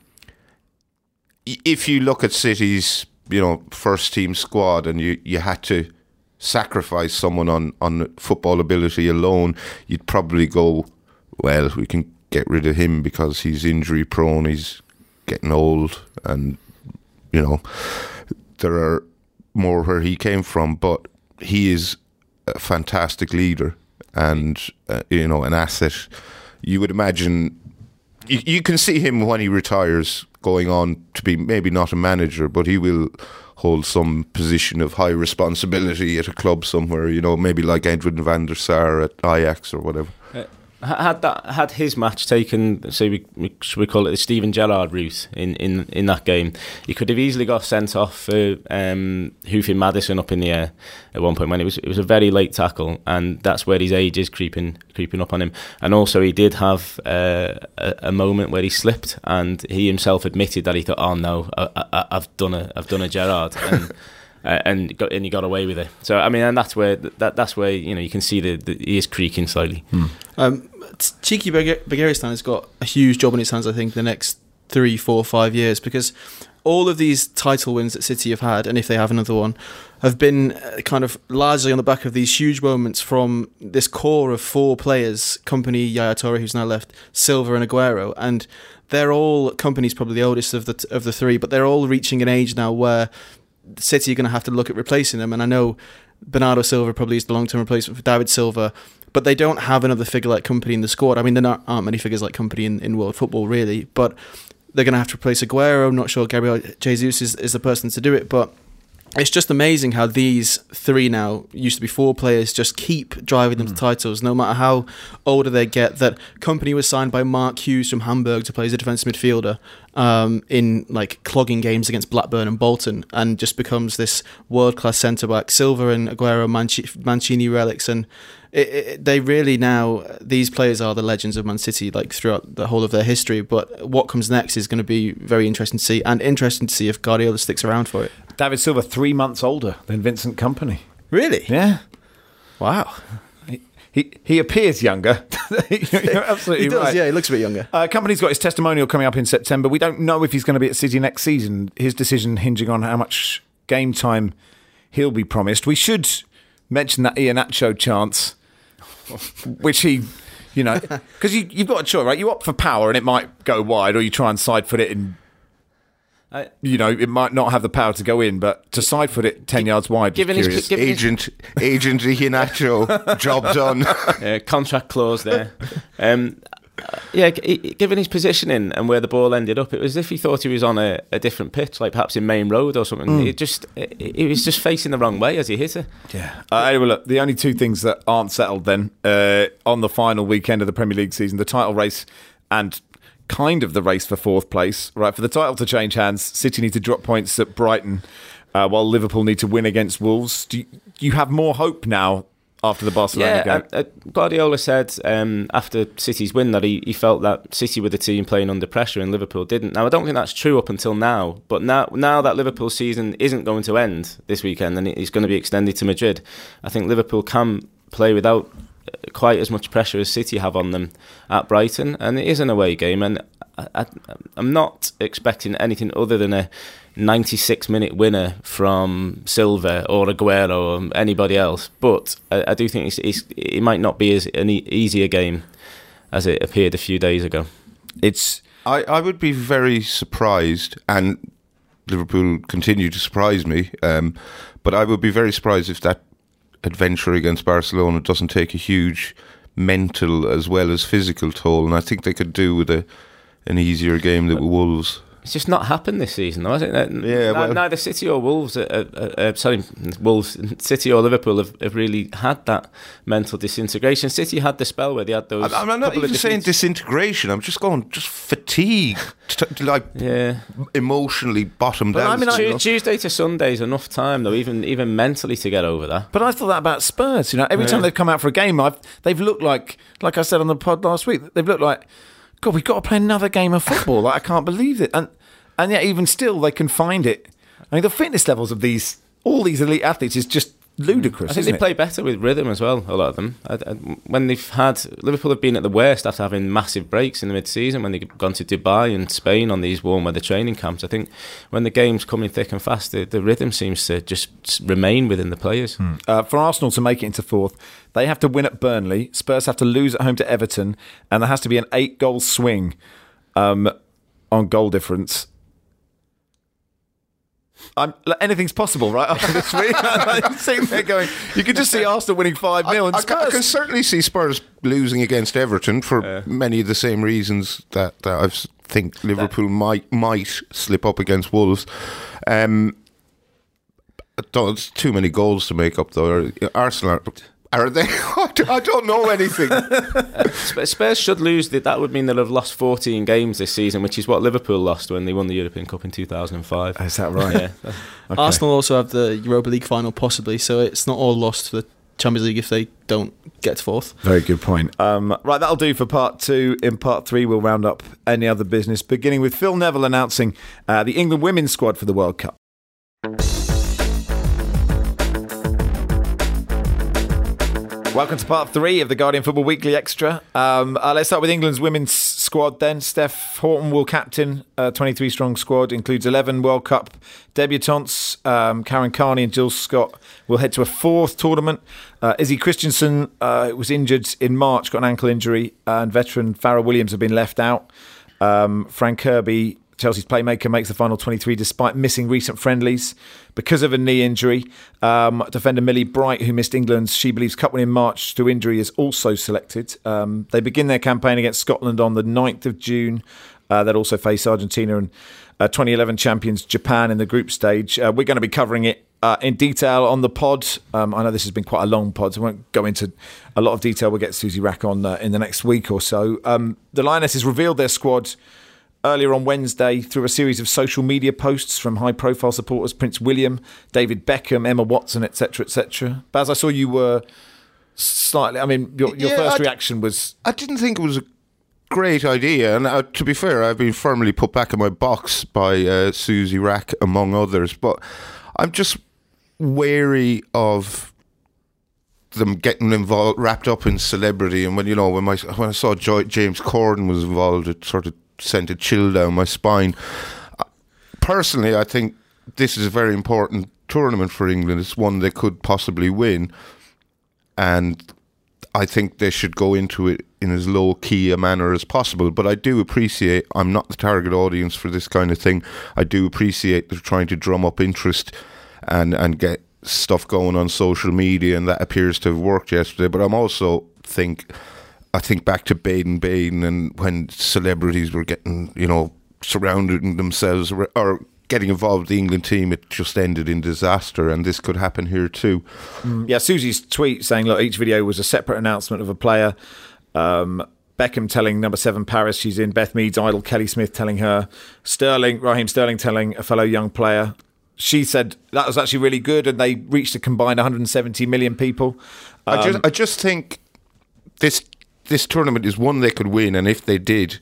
if you look at City's, you know, first team squad, and you had to sacrifice someone on football ability alone, you'd probably go, well, we can get rid of him because he's injury prone, he's getting old, and, you know, there are more where he came from. But he is a fantastic leader and, you know, an asset. You would imagine, you can see him when he retires going on to be maybe not a manager, but he will hold some position of high responsibility at a club somewhere, you know, maybe like Edwin van der Sar at Ajax or whatever. Had his match taken, say should we call it the Steven Gerrard route in that game, he could have easily got sent off for hoofing Maddison up in the air at one point when it was a very late tackle, and that's where his age is creeping up on him. And also he did have a moment where he slipped, and he himself admitted that he thought, oh no, I've done a Gerrard. And he got away with it. So I mean, and that's where you can see he is creaking slightly. Cheeky Begiristain has got a huge job in his hands, I think, the next 3, 4, 5 years, because all of these title wins that City have had, and if they have another one, have been kind of largely on the back of these huge moments from this core of 4 players: Kompany, Yaya Toure, who's now left, Silva, and Aguero, and they're all Kompany's probably the oldest of the 3, but they're all reaching an age now where City are going to have to look at replacing them. And I know Bernardo Silva probably is the long-term replacement for David Silva, but they don't have another figure like Kompany in the squad. I mean, there aren't many figures like Kompany in world football, really, but they're going to have to replace Aguero. I'm not sure Gabriel Jesus is the person to do it, but it's just amazing how these 3 now, used to be 4 players, just keep driving them to titles, no matter how older they get. That Kompany was signed by Mark Hughes from Hamburg to play as a defensive midfielder in like clogging games against Blackburn and Bolton, and just becomes this world-class centre-back. Silva and Aguero, Mancini relics, and they really now, these players are the legends of Man City, like throughout the whole of their history. But what comes next is going to be very interesting to see, and interesting to see if Guardiola sticks around for it. David Silva 3 months older than Vincent Kompany. Really? Yeah. Wow. He appears younger. You're absolutely he does, right. Yeah, he looks a bit younger. Kompany's got his testimonial coming up in September. We don't know if he's going to be at City next season. His decision hinging on how much game time he'll be promised. We should mention that Iheanacho chance, which he, because you've got a choice, right? You opt for power and it might go wide, or you try and side foot it and it might not have the power to go in, but to side foot it 10 yards wide. Agent Iheanacho, job done. Contract clause there. Given his positioning and where the ball ended up, it was as if he thought he was on a different pitch, like perhaps in Main Road or something. He was just facing the wrong way as he hit it. Yeah. Anyway, look, the only 2 things that aren't settled then on the final weekend of the Premier League season, the title race and kind of the race for 4th place. Right, for the title to change hands, City need to drop points at Brighton, while Liverpool need to win against Wolves. Do you have more hope now after the Barcelona game? Guardiola said after City's win that he felt that City were the team playing under pressure and Liverpool didn't. Now, I don't think that's true up until now, but now that Liverpool's season isn't going to end this weekend and it's going to be extended to Madrid, I think Liverpool can play without quite as much pressure as City have on them at Brighton, and it is an away game, and I'm not expecting anything other than a 96-minute winner from Silva or Aguero or anybody else, but I do think it might not be as an easy a game as it appeared a few days ago. I would be very surprised, and Liverpool continue to surprise me, but I would be very surprised if that adventure against Barcelona doesn't take a huge mental as well as physical toll, and I think they could do with an easier game than Wolves. It's just not happened this season, though, has it? Neither City or Wolves, City or Liverpool have really had that mental disintegration. City had the spell where they had those. I'm not even saying disintegration. I'm just going fatigue, emotionally bottomed out. I mean, Tuesday to Sunday is enough time, though, even mentally, to get over that. But I thought that about Spurs. Every time they've come out for a game, they've looked like I said on the pod last week, they've looked like, God, we've got to play another game of football. I can't believe it. And yet, even still, they can find it. I mean, the fitness levels of all these elite athletes is just ludicrous. I think they play better with rhythm as well, a lot of them. When Liverpool have been at the worst after having massive breaks in the mid-season, when they've gone to Dubai and Spain on these warm weather training camps. I think when the game's coming thick and fast, the rhythm seems to just remain within the players. For Arsenal to make it into 4th, they have to win at Burnley, Spurs have to lose at home to Everton, and there has to be an 8-goal swing on goal difference. Anything's possible, right? After this week, I'm sitting there going, you could just see Arsenal winning 5-0 and Spurs. I can certainly see Spurs losing against Everton for many of the same reasons that I think Liverpool might slip up against Wolves. It's too many goals to make up, though. Arsenal Are they? I don't know anything. Spurs should lose. That would mean they'll have lost 14 games this season, which is what Liverpool lost when they won the European Cup in 2005. Is that right? Yeah. Okay. Arsenal also have the Europa League final possibly, so it's not all lost for the Champions League if they don't get to fourth. Very good point. Right, that'll do for part 2. In part 3, we'll round up any other business, beginning with Phil Neville announcing the England women's squad for the World Cup. Welcome to part 3 of the Guardian Football Weekly Extra. Let's start with England's women's squad then. Steph Houghton will captain a 23-strong squad, includes 11 World Cup debutantes. Karen Carney and Jill Scott will head to a 4th tournament. Izzy Christensen was injured in March, got an ankle injury, and veteran Farrah Williams have been left out. Frank Kirby, Chelsea's playmaker, makes the final 23 despite missing recent friendlies because of a knee injury. Defender Millie Bright, who missed England's She Believes Cup win in March through injury, is also selected. They begin their campaign against Scotland on the 9th of June. They'll also face Argentina and 2011 champions Japan in the group stage. We're going to be covering it in detail on the pod. I know this has been quite a long pod, so I won't go into a lot of detail. We'll get Susie Rack on in the next week or so. The Lionesses revealed their squad earlier on Wednesday through a series of social media posts from high-profile supporters, Prince William, David Beckham, Emma Watson, etc., etc. Baz, I saw you were slightly... I mean, your first reaction was... I didn't think it was a great idea, and to be fair, I've been firmly put back in my box by Susie Rack, among others, but I'm just wary of them getting involved, wrapped up in celebrity, and when I saw James Corden was involved, it sort of sent a chill down my spine. Personally, I think this is a very important tournament for England. It's one they could possibly win, and I think they should go into it in as low-key a manner as possible. But I do appreciate, I'm not the target audience for this kind of thing. I do appreciate they're trying to drum up interest and get stuff going on social media, and that appears to have worked yesterday. But I'm also I think back to Baden and when celebrities were getting, surrounding themselves or getting involved with the England team, it just ended in disaster, and this could happen here too. Yeah, Susie's tweet saying, look, each video was a separate announcement of a player. Beckham telling number 7 Paris she's in, Beth Mead's idol Kelly Smith telling her, Raheem Sterling telling a fellow young player. She said that was actually really good, and they reached a combined 170 million people. I just think this tournament is one they could win, and if they did,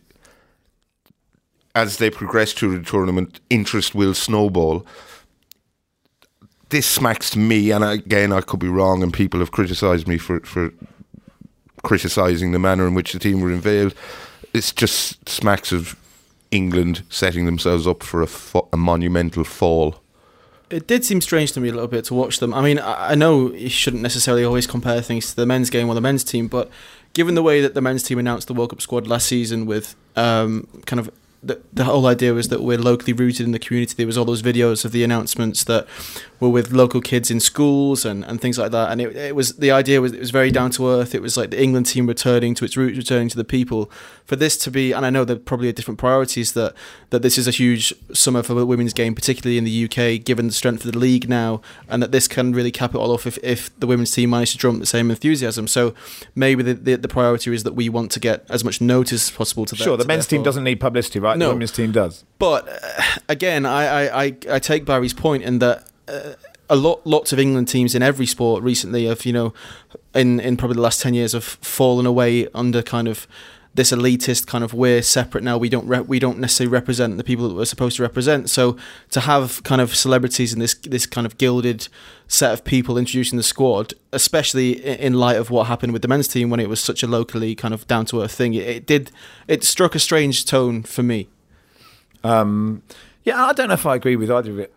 as they progress through the tournament, interest will snowball. This smacks to me, and again, I could be wrong, and people have criticised me for criticising the manner in which the team were unveiled. It's just smacks of England setting themselves up for a monumental fall. It did seem strange to me a little bit to watch them. I mean, I know you shouldn't necessarily always compare things to the men's game or the men's team, but given the way that the men's team announced the World Cup squad last season with kind of the whole idea was that we're locally rooted in the community. There was all those videos of the announcements that were with local kids in schools and things like that. And it was the idea was it was very down to earth. It was like the England team returning to its roots, returning to the people. For this to be, and I know there probably are different priorities, that this is a huge summer for the women's game, particularly in the UK, given the strength of the league now, and that this can really cap it all off if the women's team manage to drum up the same enthusiasm. So maybe the priority is that we want to get as much notice as possible to that. Sure, the men's team doesn't need publicity, right? No. The women's team does. But again, I take Barry's point in that lots of England teams in every sport recently have, in probably the last 10 years have fallen away under kind of this elitist kind of we're separate now, we don't necessarily represent the people that we're supposed to represent. So to have kind of celebrities in this kind of gilded set of people introducing the squad, especially in light of what happened with the men's team when it was such a locally kind of down to earth thing, it struck a strange tone for me. Yeah, I don't know if I agree with either of it.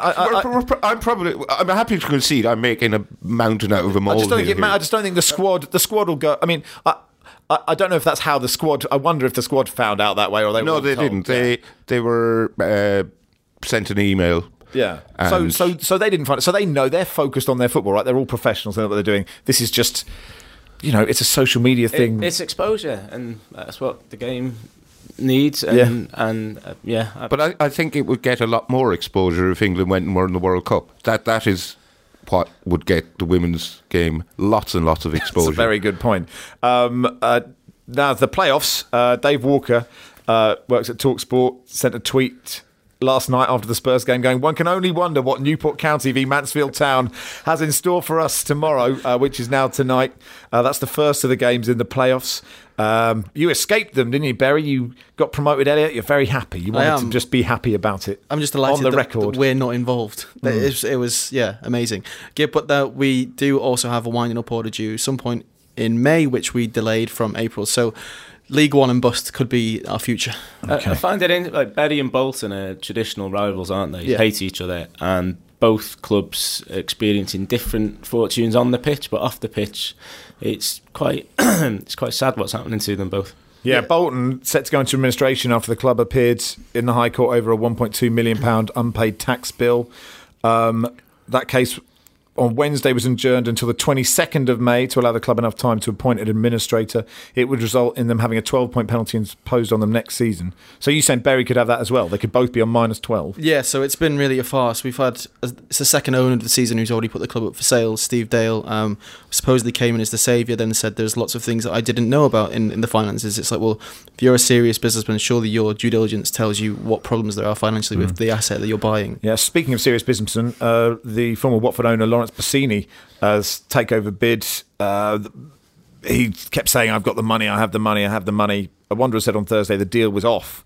I'm happy to concede I'm making a mountain out of a molehill. I just don't think the squad will go. I mean, I don't know if that's how the squad. I wonder if the squad found out that way, or they no, were they told. didn't. Yeah. They were sent an email. Yeah. So they didn't find it. So they know they're focused on their football, right? They're all professionals. They know what they're doing. This is just, it's a social media thing. It's exposure, and that's what the game needs. But I think it would get a lot more exposure if England went and won the World Cup. That is what would get the women's game lots and lots of exposure. That's a very good point. Now, the playoffs, Dave Walker works at TalkSport, sent a tweet last night after the Spurs game going, one can only wonder what Newport County v Mansfield Town has in store for us tomorrow, which is now tonight. That's the first of the games in the playoffs. You escaped them, didn't you, Barry? You got promoted, Elliot. You're very happy. You wanted to just be happy about it. I'm just delighted on the that record. We're not involved. It was amazing. Yeah, but we do also have a winding up order due some point in May, which we delayed from April. So League One and bust could be our future. Okay. I find it like Bury and Bolton are traditional rivals, aren't they? Yeah. Hate each other, and both clubs experiencing different fortunes on the pitch, but off the pitch, it's quite sad what's happening to them both. Yeah, Bolton set to go into administration after the club appeared in the High Court over a £1.2 million unpaid tax bill. That case on Wednesday was adjourned until the 22nd of May to allow the club enough time to appoint an administrator. It would result in them having a 12-point penalty imposed on them next season. So you saying Bury could have that as well? They could both be on minus 12. Yeah, so it's been really a farce. It's the second owner of the season who's already put the club up for sale, Steve Dale. Supposedly came in as the saviour, then said there's lots of things that I didn't know about in the finances. It's like, well, if you're a serious businessman, surely your due diligence tells you what problems there are financially with the asset that you're buying. Yeah, speaking of serious businessmen, the former Watford owner, Lawrence Bassini, as takeover bid, he kept saying, I've got the money, I have the money, I have the money. A Wanderer said on Thursday the deal was off.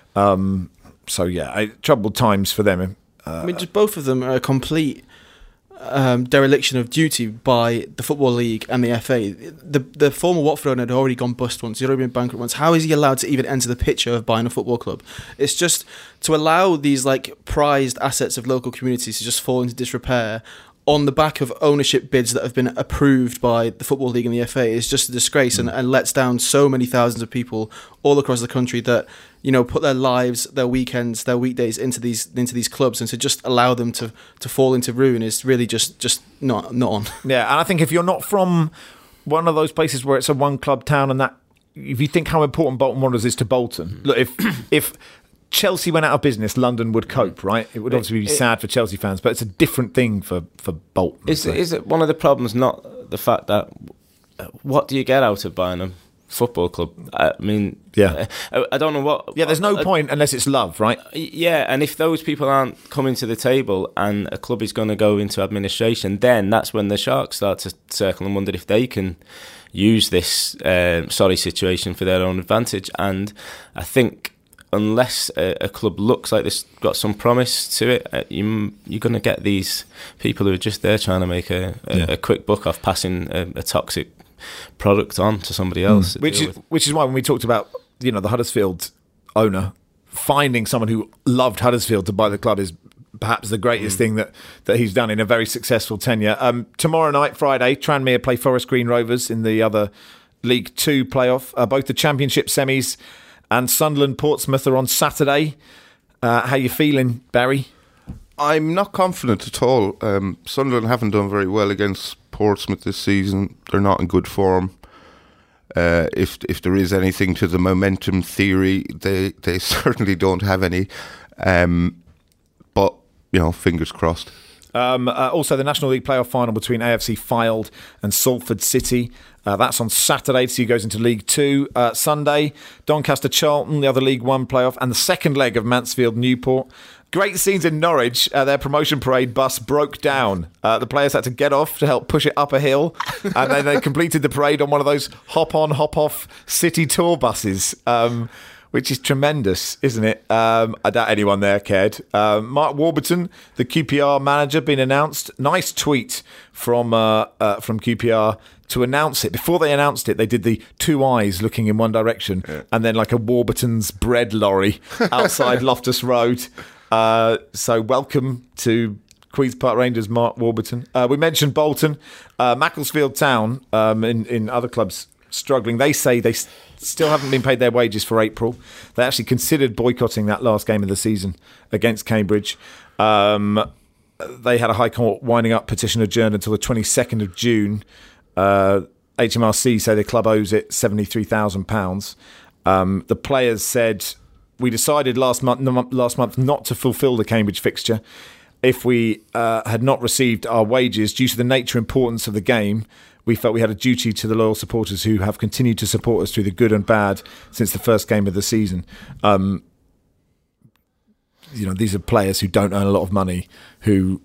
Troubled times for them. I mean, just both of them are a complete dereliction of duty by the Football League and the FA. The former Watford owner had already gone bust once, he'd already been bankrupt once. How is he allowed to even enter the picture of buying a football club? It's just to allow these like prized assets of local communities to just fall into disrepair on the back of ownership bids that have been approved by the Football League and the FA is just a disgrace and lets down so many thousands of people all across the country that, you know, put their lives, their weekends, their weekdays into these clubs, and to just allow them to fall into ruin is really just not on. Yeah, and I think if you're not from one of those places where it's a one club town, and that if you think how important Bolton Wanderers is to Bolton, look, if Chelsea went out of business, London would cope, right? It would obviously be sad for Chelsea fans, but it's a different thing for Bolton. Is it one of the problems not the fact that what do you get out of buying a football club? I mean, yeah, I don't know what. Yeah, there's no point unless it's love, right? Yeah, and if those people aren't coming to the table and a club is going to go into administration, then that's when the sharks start to circle and wonder if they can use this sorry situation for their own advantage. And I think unless a club looks like this got some promise to it, you're going to get these people who are just there trying to make a quick buck off passing a toxic product on to somebody else. Which is why when we talked about, you know, the Huddersfield owner, finding someone who loved Huddersfield to buy the club is perhaps the greatest thing that he's done in a very successful tenure. Tomorrow night, Friday, Tranmere play Forest Green Rovers in the other League 2 playoff. Both the Championship semis and Sunderland Portsmouth are on Saturday. How you feeling, Barry? I'm not confident at all. Sunderland haven't done very well against Portsmouth this season. They're not in good form. If there is anything to the momentum theory, they certainly don't have any. But, you know, fingers crossed. Also, the National League playoff final between AFC Fylde and Salford City. That's on Saturday, so he goes into League 2. Sunday, Doncaster Charlton, the other League 1 playoff, and the second leg of Mansfield Newport. Great scenes in Norwich. Their promotion parade bus broke down. The players had to get off to help push it up a hill, and then they completed the parade on one of those hop-on, hop-off city tour buses, which is tremendous, isn't it? I doubt anyone there cared. Mark Warburton, the QPR manager, been announced. Nice tweet from QPR to announce it. Before they announced it, they did the two eyes looking in one direction, and then like a Warburton's bread lorry outside Loftus Road. So welcome to Queen's Park Rangers, Mark Warburton. We mentioned Bolton. Macclesfield Town, in other clubs struggling. They say they still haven't been paid their wages for April. They actually considered boycotting that last game of the season against Cambridge. They had a High Court winding up petition adjourned until the 22nd of June. HMRC say the club owes it £73,000. The players said, we decided last month not to fulfil the Cambridge fixture. if we had not received our wages due to the nature and importance of the game, we felt we had a duty to the loyal supporters who have continued to support us through the good and bad since the first game of the season. These are players who don't earn a lot of money, who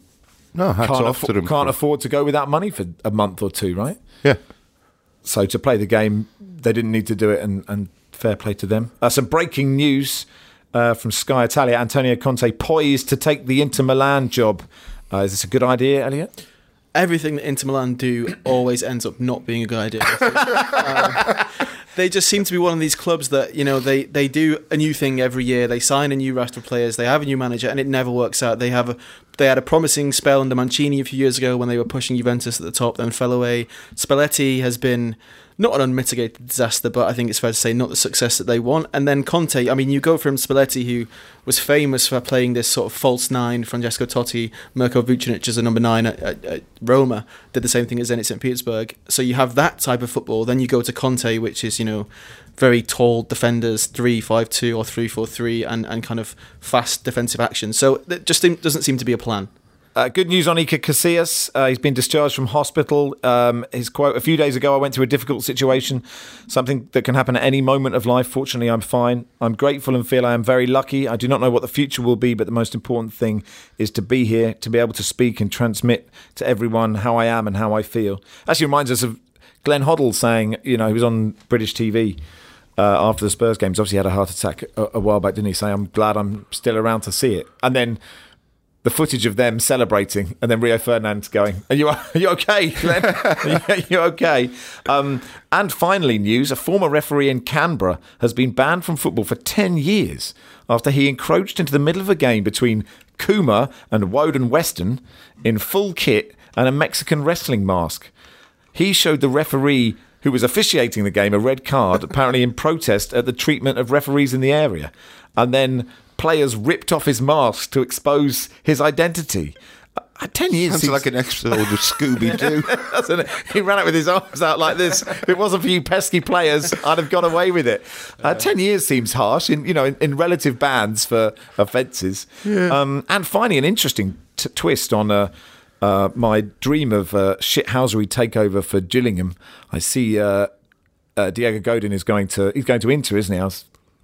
can't afford to go without money for a month or two, right? Yeah. So to play the game, they didn't need to do it, and fair play to them. Some breaking news from Sky Italia. Antonio Conte poised to take the Inter Milan job. Is this a good idea, Elliot? Everything that Inter Milan do always ends up not being a good idea. They just seem to be one of these clubs that, they do a new thing every year. They sign a new roster of players. They have a new manager, and it never works out. They had a promising spell under Mancini a few years ago when they were pushing Juventus at the top, then fell away. Spalletti has been not an unmitigated disaster, but I think it's fair to say not the success that they want. And then Conte, you go from Spalletti, who was famous for playing this sort of false nine, Francesco Totti, Mirko Vucinic as a number 9 at Roma, did the same thing at Zenit St. Petersburg. So you have that type of football. Then you go to Conte, which is, very tall defenders, 3-5-2 or 3-4-3, and kind of fast defensive action. So it just doesn't seem to be a plan. Good news on Iker Casillas. He's been discharged from hospital. His quote: "A few days ago, I went through a difficult situation, something that can happen at any moment of life. Fortunately, I'm fine. I'm grateful and feel I am very lucky. I do not know what the future will be, but the most important thing is to be here, to be able to speak and transmit to everyone how I am and how I feel." Actually reminds us of Glenn Hoddle saying, he was on British TV after the Spurs games. Obviously, he had a heart attack a while back, didn't he? Saying, "I'm glad I'm still around to see it." And then the footage of them celebrating, and then Rio Ferdinand going, Are you okay, Glenn? Are you okay? And finally, news: a former referee in Canberra has been banned from football for 10 years after he encroached into the middle of a game between Cooma and Woden Western in full kit and a Mexican wrestling mask. He showed the referee who was officiating the game a red card, apparently in protest at the treatment of referees in the area. And then players ripped off his mask to expose his identity. 10 years sounds like an episode of Scooby-Doo. Doesn't it? He ran out with his arms out like this. If it wasn't for you pesky players, I'd have got away with it. 10 years seems harsh in relative bans for offences. Yeah. And finally, an interesting twist on my dream of shithousery takeover for Gillingham. I see Diego Godin is going to Inter, isn't he?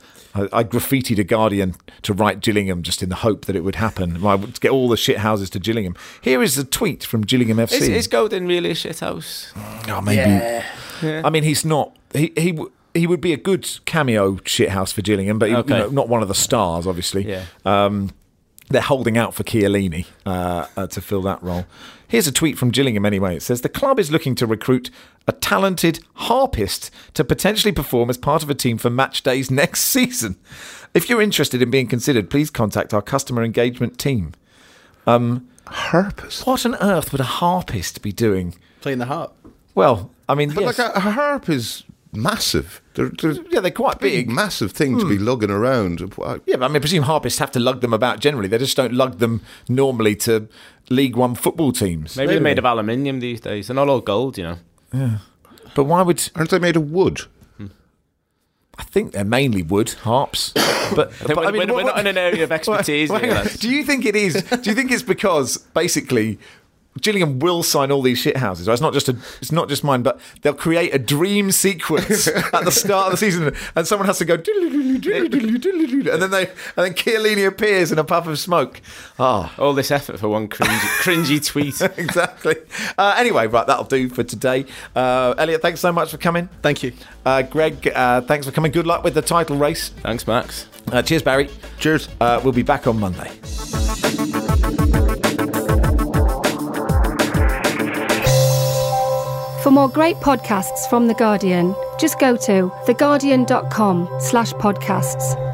I graffitied a Guardian to write Gillingham just in the hope that it would happen. I would get all the shit houses to Gillingham. Here is a tweet from Gillingham FC. Is Godin really a shit house? Oh, maybe. Yeah. I mean, he's not. He would be a good cameo shit house for Gillingham, but not one of the stars, obviously. Yeah. They're holding out for Chiellini to fill that role. Here's a tweet from Gillingham anyway. It says, "The club is looking to recruit a talented harpist to potentially perform as part of a team for match days next season. If you're interested in being considered, please contact our customer engagement team." Harpist? What on earth would a harpist be doing? Playing the harp. Well, I mean, but yes. like a harp is massive. They're quite big. Massive thing to be lugging around. Yeah, but I presume harpists have to lug them about generally. They just don't lug them normally to League One football teams. Maybe they're made of aluminium these days. They're not all gold, Yeah. But why would... Aren't they made of wood? I think they're mainly wood harps. But we're not in an area of expertise. Do you think it is? Do you think it's because basically Gillingham will sign all these shit houses? Right? It's not just mine, but they'll create a dream sequence at the start of the season, and someone has to go, and then Chiellini appears in a puff of smoke. All this effort for one cringy tweet. Exactly. Anyway, right, that'll do for today. Elliot, thanks so much for coming. Thank you. Greg, thanks for coming. Good luck with the title race. Thanks, Max. Cheers, Barry. Cheers. We'll be back on Monday. For more great podcasts from The Guardian, just go to theguardian.com/podcasts.